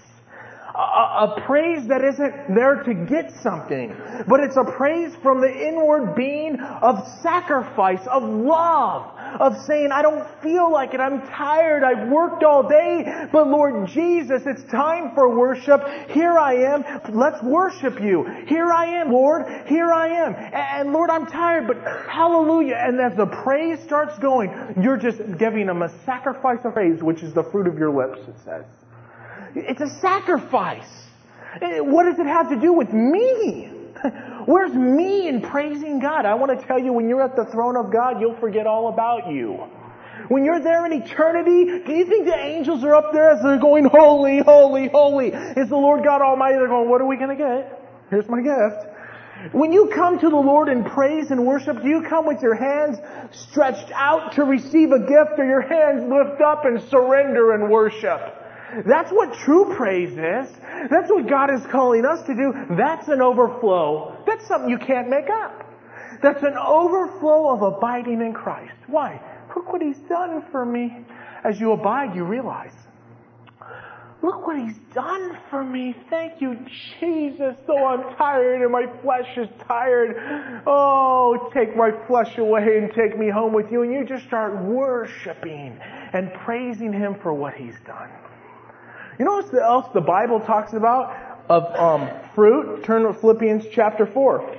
A praise that isn't there to get something, but it's a praise from the inward being of sacrifice, of love, of saying, I don't feel like it, I'm tired, I've worked all day, but Lord Jesus, it's time for worship. Here I am, let's worship You. Here I am, Lord, here I am. And Lord, I'm tired, but hallelujah. And as the praise starts going, you're just giving Him a sacrifice of praise, which is the fruit of your lips, it says. It's a sacrifice. What does it have to do with me? Where's me in praising God? I want to tell you, when you're at the throne of God, you'll forget all about you. When you're there in eternity, do you think the angels are up there as they're going, holy, holy, holy? Is the Lord God Almighty? They're going, what are we going to get? Here's my gift. When you come to the Lord in praise and worship, do you come with your hands stretched out to receive a gift, or your hands lift up and surrender and worship? That's what true praise is. That's what God is calling us to do. That's an overflow. That's something you can't make up. That's an overflow of abiding in Christ. Why? Look what He's done for me. As you abide, you realize, look what He's done for me. Thank You, Jesus. Though I'm tired and my flesh is tired, oh, take my flesh away and take me home with You. And you just start worshiping and praising Him for what He's done. You know what else the Bible talks about of fruit? Turn to Philippians chapter 4.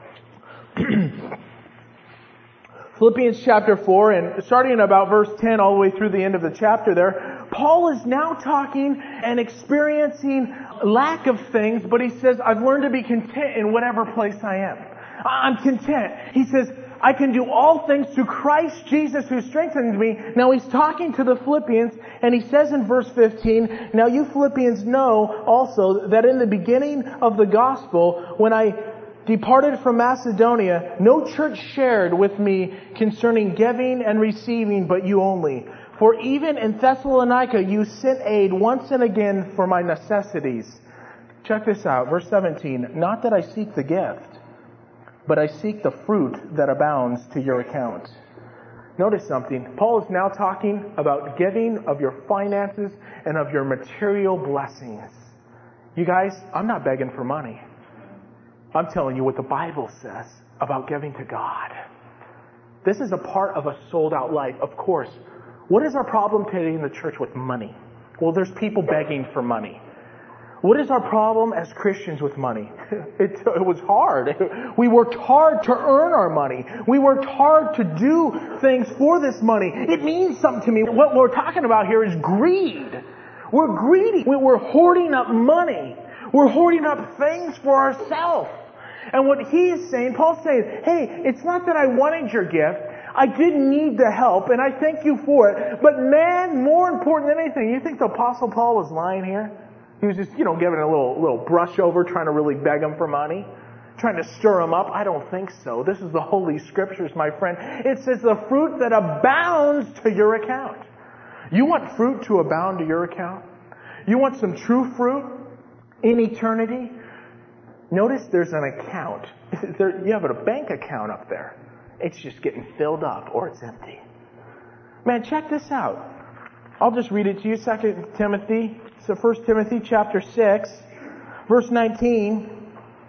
Philippians chapter 4, and starting about verse 10 all the way through the end of the chapter there, Paul is now talking and experiencing lack of things, but he says, I've learned to be content in whatever place I am. I'm content. He says, I can do all things through Christ Jesus who strengthens me. Now he's talking to the Philippians, and he says in verse 15, now you Philippians know also that in the beginning of the gospel, when I departed from Macedonia, no church shared with me concerning giving and receiving, but you only. For even in Thessalonica you sent aid once and again for my necessities. Check this out, verse 17. Not that I seek the gift, but I seek the fruit that abounds to your account. Notice something. Paul is now talking about giving of your finances and of your material blessings. You guys, I'm not begging for money. I'm telling you what the Bible says about giving to God. This is a part of a sold out life. Of course, what is our problem today in the church with money? Well, there's people begging for money. What is our problem as Christians with money? It was hard. We worked hard to earn our money. We worked hard to do things for this money. It means something to me. What we're talking about here is greed. We're greedy. We're hoarding up money. We're hoarding up things for ourselves. And what he's saying, Paul's saying, hey, it's not that I wanted your gift. I didn't need the help, and I thank you for it. But man, more important than anything, you think the Apostle Paul was lying here? He was just, giving a little brush over, trying to really beg him for money, trying to stir him up. I don't think so. This is the Holy Scriptures, my friend. It says the fruit that abounds to your account. You want fruit to abound to your account? You want some true fruit in eternity? Notice there's an account. You have a bank account up there. It's just getting filled up, or it's empty. Man, check this out. I'll just read it to you. 2 Timothy. So 1 Timothy chapter 6, verse 19,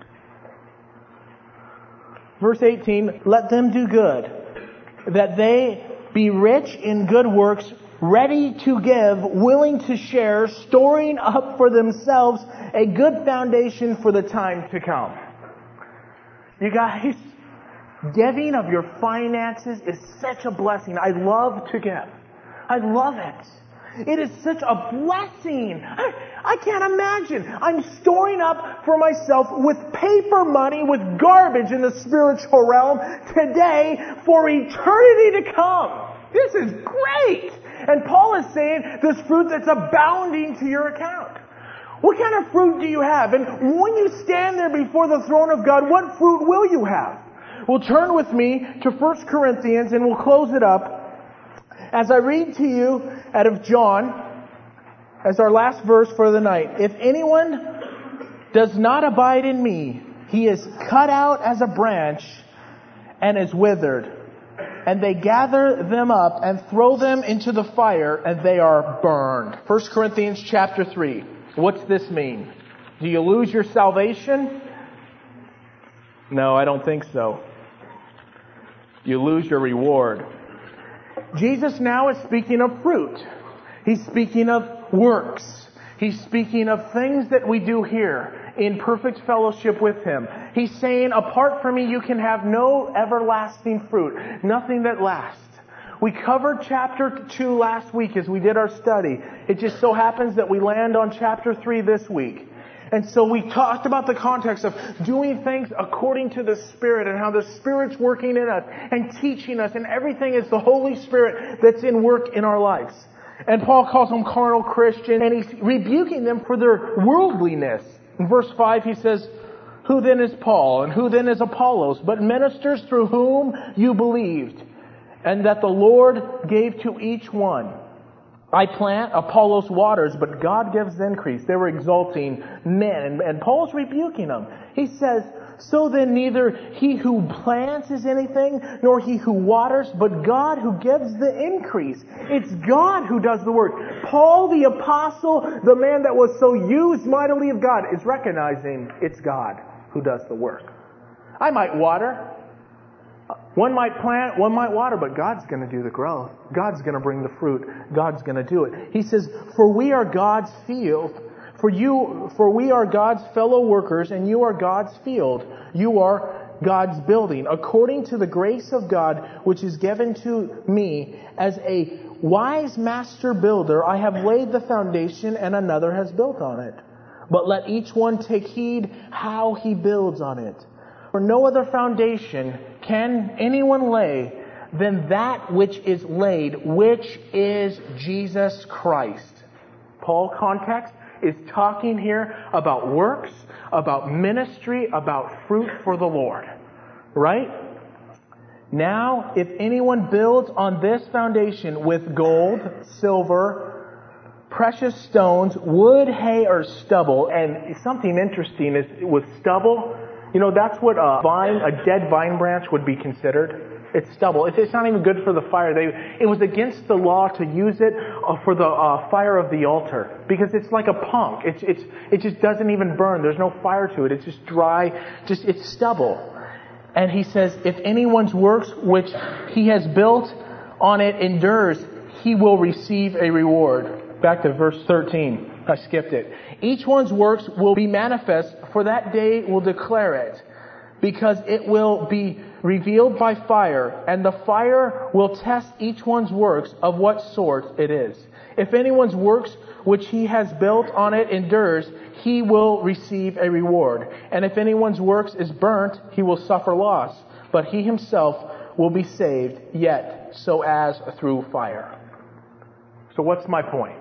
verse 18, let them do good, that they be rich in good works, ready to give, willing to share, storing up for themselves a good foundation for the time to come. You guys, giving of your finances is such a blessing. I love to give. I love it. It is such a blessing. I can't imagine. I'm storing up for myself with paper money, with garbage in the spiritual realm today for eternity to come. This is great. And Paul is saying there's fruit that's abounding to your account. What kind of fruit do you have? And when you stand there before the throne of God, what fruit will you have? Well, turn with me to 1 Corinthians and we'll close it up as I read to you out of John as our last verse for the night. If anyone does not abide in me, he is cut out as a branch and is withered. And they gather them up and throw them into the fire and they are burned. 1 Corinthians chapter 3. What's this mean? Do you lose your salvation? No, I don't think so. You lose your reward. Jesus now is speaking of fruit. He's speaking of works. He's speaking of things that we do here in perfect fellowship with Him. He's saying, apart from me, you can have no everlasting fruit. Nothing that lasts. We covered chapter 2 last week as we did our study. It just so happens that we land on chapter 3 this week. And so we talked about the context of doing things according to the Spirit and how the Spirit's working in us and teaching us, and everything is the Holy Spirit that's in work in our lives. And Paul calls them carnal Christians, and he's rebuking them for their worldliness. In verse 5 he says, who then is Paul and who then is Apollos, but ministers through whom you believed, and that the Lord gave to each one. I plant, Apollos waters, but God gives the increase. They were exalting men. And Paul's rebuking them. He says, so then neither he who plants is anything, nor he who waters, but God who gives the increase. It's God who does the work. Paul the apostle, the man that was so used mightily of God, is recognizing it's God who does the work. I might water. One might plant, one might water, but God's going to do the growth. God's going to bring the fruit. God's going to do it. He says, for we are God's field. For we are God's fellow workers, and you are God's field. You are God's building. According to the grace of God, which is given to me as a wise master builder, I have laid the foundation, and another has built on it. But let each one take heed how he builds on it. For no other foundation can anyone lay than that which is laid, which is Jesus Christ. Paul, context, is talking here about works, about ministry, about fruit for the Lord. Right? Now, if anyone builds on this foundation with gold, silver, precious stones, wood, hay, or stubble, and something interesting is with stubble, you know, that's what a dead vine branch would be considered. It's stubble. It's not even good for the fire. It was against the law to use it for the fire of the altar because it's like a punk. It just doesn't even burn. There's no fire to it. It's just dry. It's stubble. And he says, if anyone's works which he has built on it endures, he will receive a reward. Back to verse 13. I skipped it. Each one's works will be manifest, for that day will declare it, because it will be revealed by fire, and the fire will test each one's works of what sort it is. If anyone's works which he has built on it endures, he will receive a reward. And if anyone's works is burnt, he will suffer loss, but he himself will be saved, yet so as through fire. So what's my point?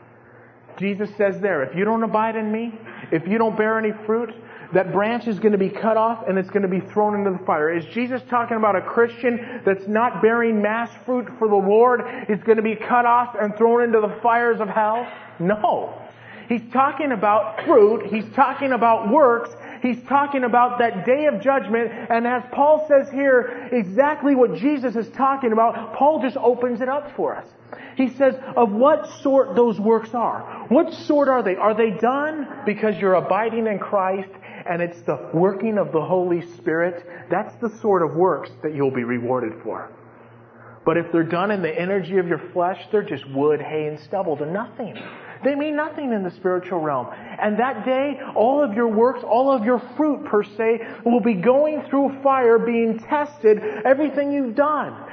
Jesus says there, if you don't abide in me, if you don't bear any fruit, that branch is going to be cut off and it's going to be thrown into the fire. Is Jesus talking about a Christian that's not bearing mass fruit for the Lord is going to be cut off and thrown into the fires of hell? No. He's talking about fruit. He's talking about works. He's talking about that day of judgment. And as Paul says here, exactly what Jesus is talking about, Paul just opens it up for us. He says of what sort those works are. What sort are they? Are they done because you're abiding in Christ and it's the working of the Holy Spirit? That's the sort of works that you'll be rewarded for. But if they're done in the energy of your flesh, they're just wood, hay, and stubble. They're nothing. They mean nothing in the spiritual realm. And that day, all of your works, all of your fruit per se, will be going through fire, being tested, everything you've done.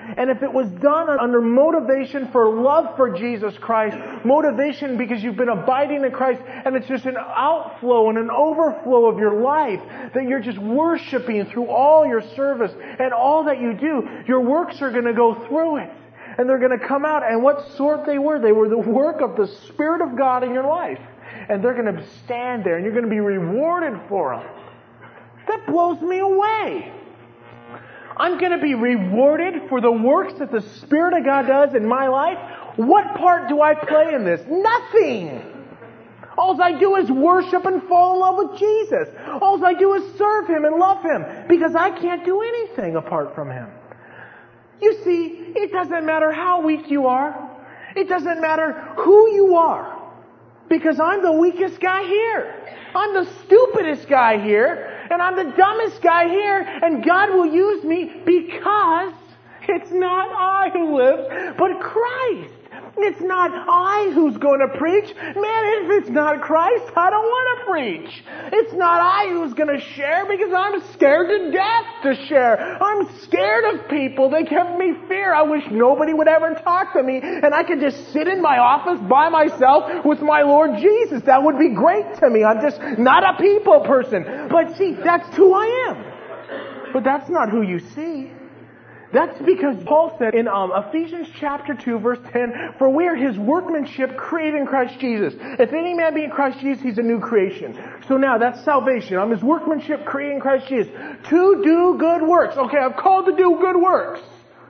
And if it was done under motivation for love for Jesus Christ, motivation because you've been abiding in Christ, and it's just an outflow and an overflow of your life, that you're just worshiping through all your service and all that you do, your works are going to go through it. And they're going to come out. And what sort they were? They were the work of the Spirit of God in your life. And they're going to stand there and you're going to be rewarded for them. That blows me away. I'm going to be rewarded for the works that the Spirit of God does in my life? What part do I play in this? Nothing. All I do is worship and fall in love with Jesus. All I do is serve Him and love Him, because I can't do anything apart from Him. You see, it doesn't matter how weak you are. It doesn't matter who you are, because I'm the weakest guy here. I'm the stupidest guy here, and I'm the dumbest guy here, and God will use me because it's not I who lives, but Christ. It's not I who's going to preach. Man, if it's not Christ, I don't want to preach. It's not I who's going to share, because I'm scared to death to share. I'm scared of people. They give me fear. I wish nobody would ever talk to me and I could just sit in my office by myself with my Lord Jesus. That would be great to me. I'm just not a people person. But see, that's who I am. But that's not who you see. That's because Paul said in Ephesians chapter 2, verse 10, "For we are His workmanship created in Christ Jesus. If any man be in Christ Jesus, he's a new creation." So now that's salvation. I'm His workmanship created in Christ Jesus to do good works. Okay, I'm called to do good works.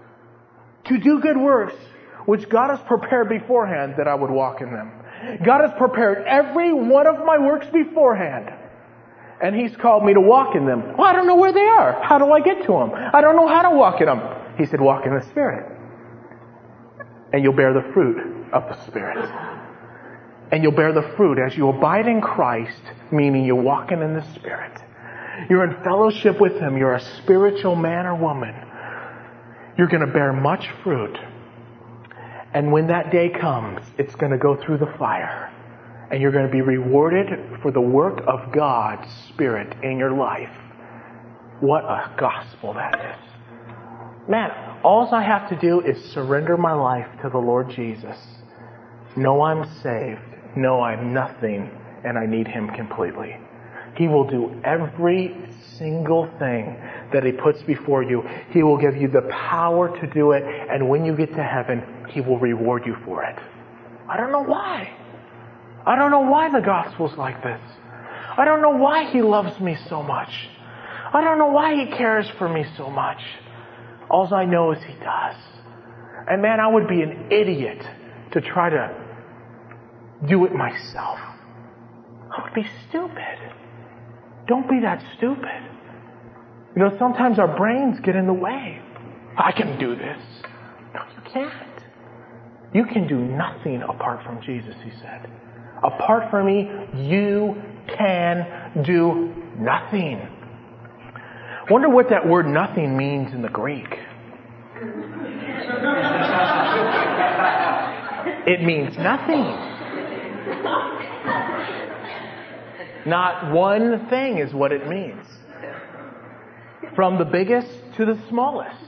To do good works, which God has prepared beforehand that I would walk in them. God has prepared every one of my works beforehand. And He's called me to walk in them. Well, I don't know where they are. How do I get to them? I don't know how to walk in them. He said, walk in the Spirit. And you'll bear the fruit of the Spirit. And you'll bear the fruit as you abide in Christ, meaning you're walking in the Spirit. You're in fellowship with Him. You're a spiritual man or woman. You're going to bear much fruit. And when that day comes, it's going to go through the fire. And you're going to be rewarded for the work of God's Spirit in your life. What a gospel that is. Man, all I have to do is surrender my life to the Lord Jesus. Know I'm saved. Know I'm nothing. And I need Him completely. He will do every single thing that He puts before you. He will give you the power to do it. And when you get to heaven, He will reward you for it. I don't know why. I don't know why the gospel's like this. I don't know why He loves me so much. I don't know why He cares for me so much. All I know is He does. And man, I would be an idiot to try to do it myself. I would be stupid. Don't be that stupid. You know, sometimes our brains get in the way. I can do this. No, you can't. You can do nothing apart from Jesus, He said. Apart from me, you can do nothing. Wonder what that word nothing means in the Greek. It means nothing. Not one thing is what it means. From the biggest to the smallest.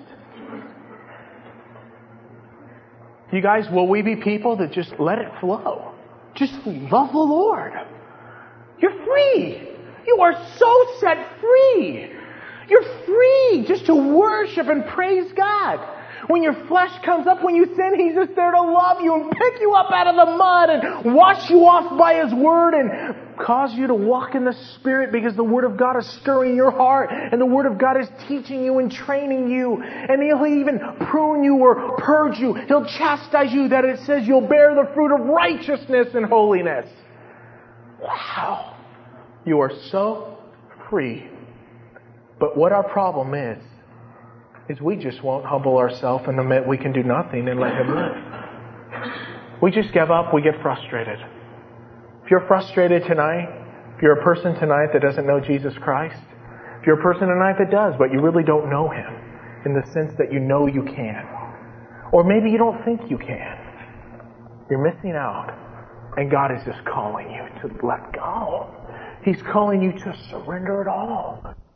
You guys, will we be people that just let it flow? Just love the Lord. You're free. You are so set free. You're free just to worship and praise God. When your flesh comes up, when you sin, He's just there to love you and pick you up out of the mud and wash you off by His Word and cause you to walk in the Spirit, because the Word of God is stirring your heart and the Word of God is teaching you and training you. And He'll even prune you or purge you. He'll chastise you, that it says you'll bear the fruit of righteousness and holiness. Wow. You are so free. But what our problem is we just won't humble ourselves and admit we can do nothing and let Him live. We just give up. We get frustrated. If you're frustrated tonight, if you're a person tonight that doesn't know Jesus Christ, if you're a person tonight that does, but you really don't know Him in the sense that you know you can, or maybe you don't think you can, you're missing out. And God is just calling you to let go. He's calling you to surrender it all.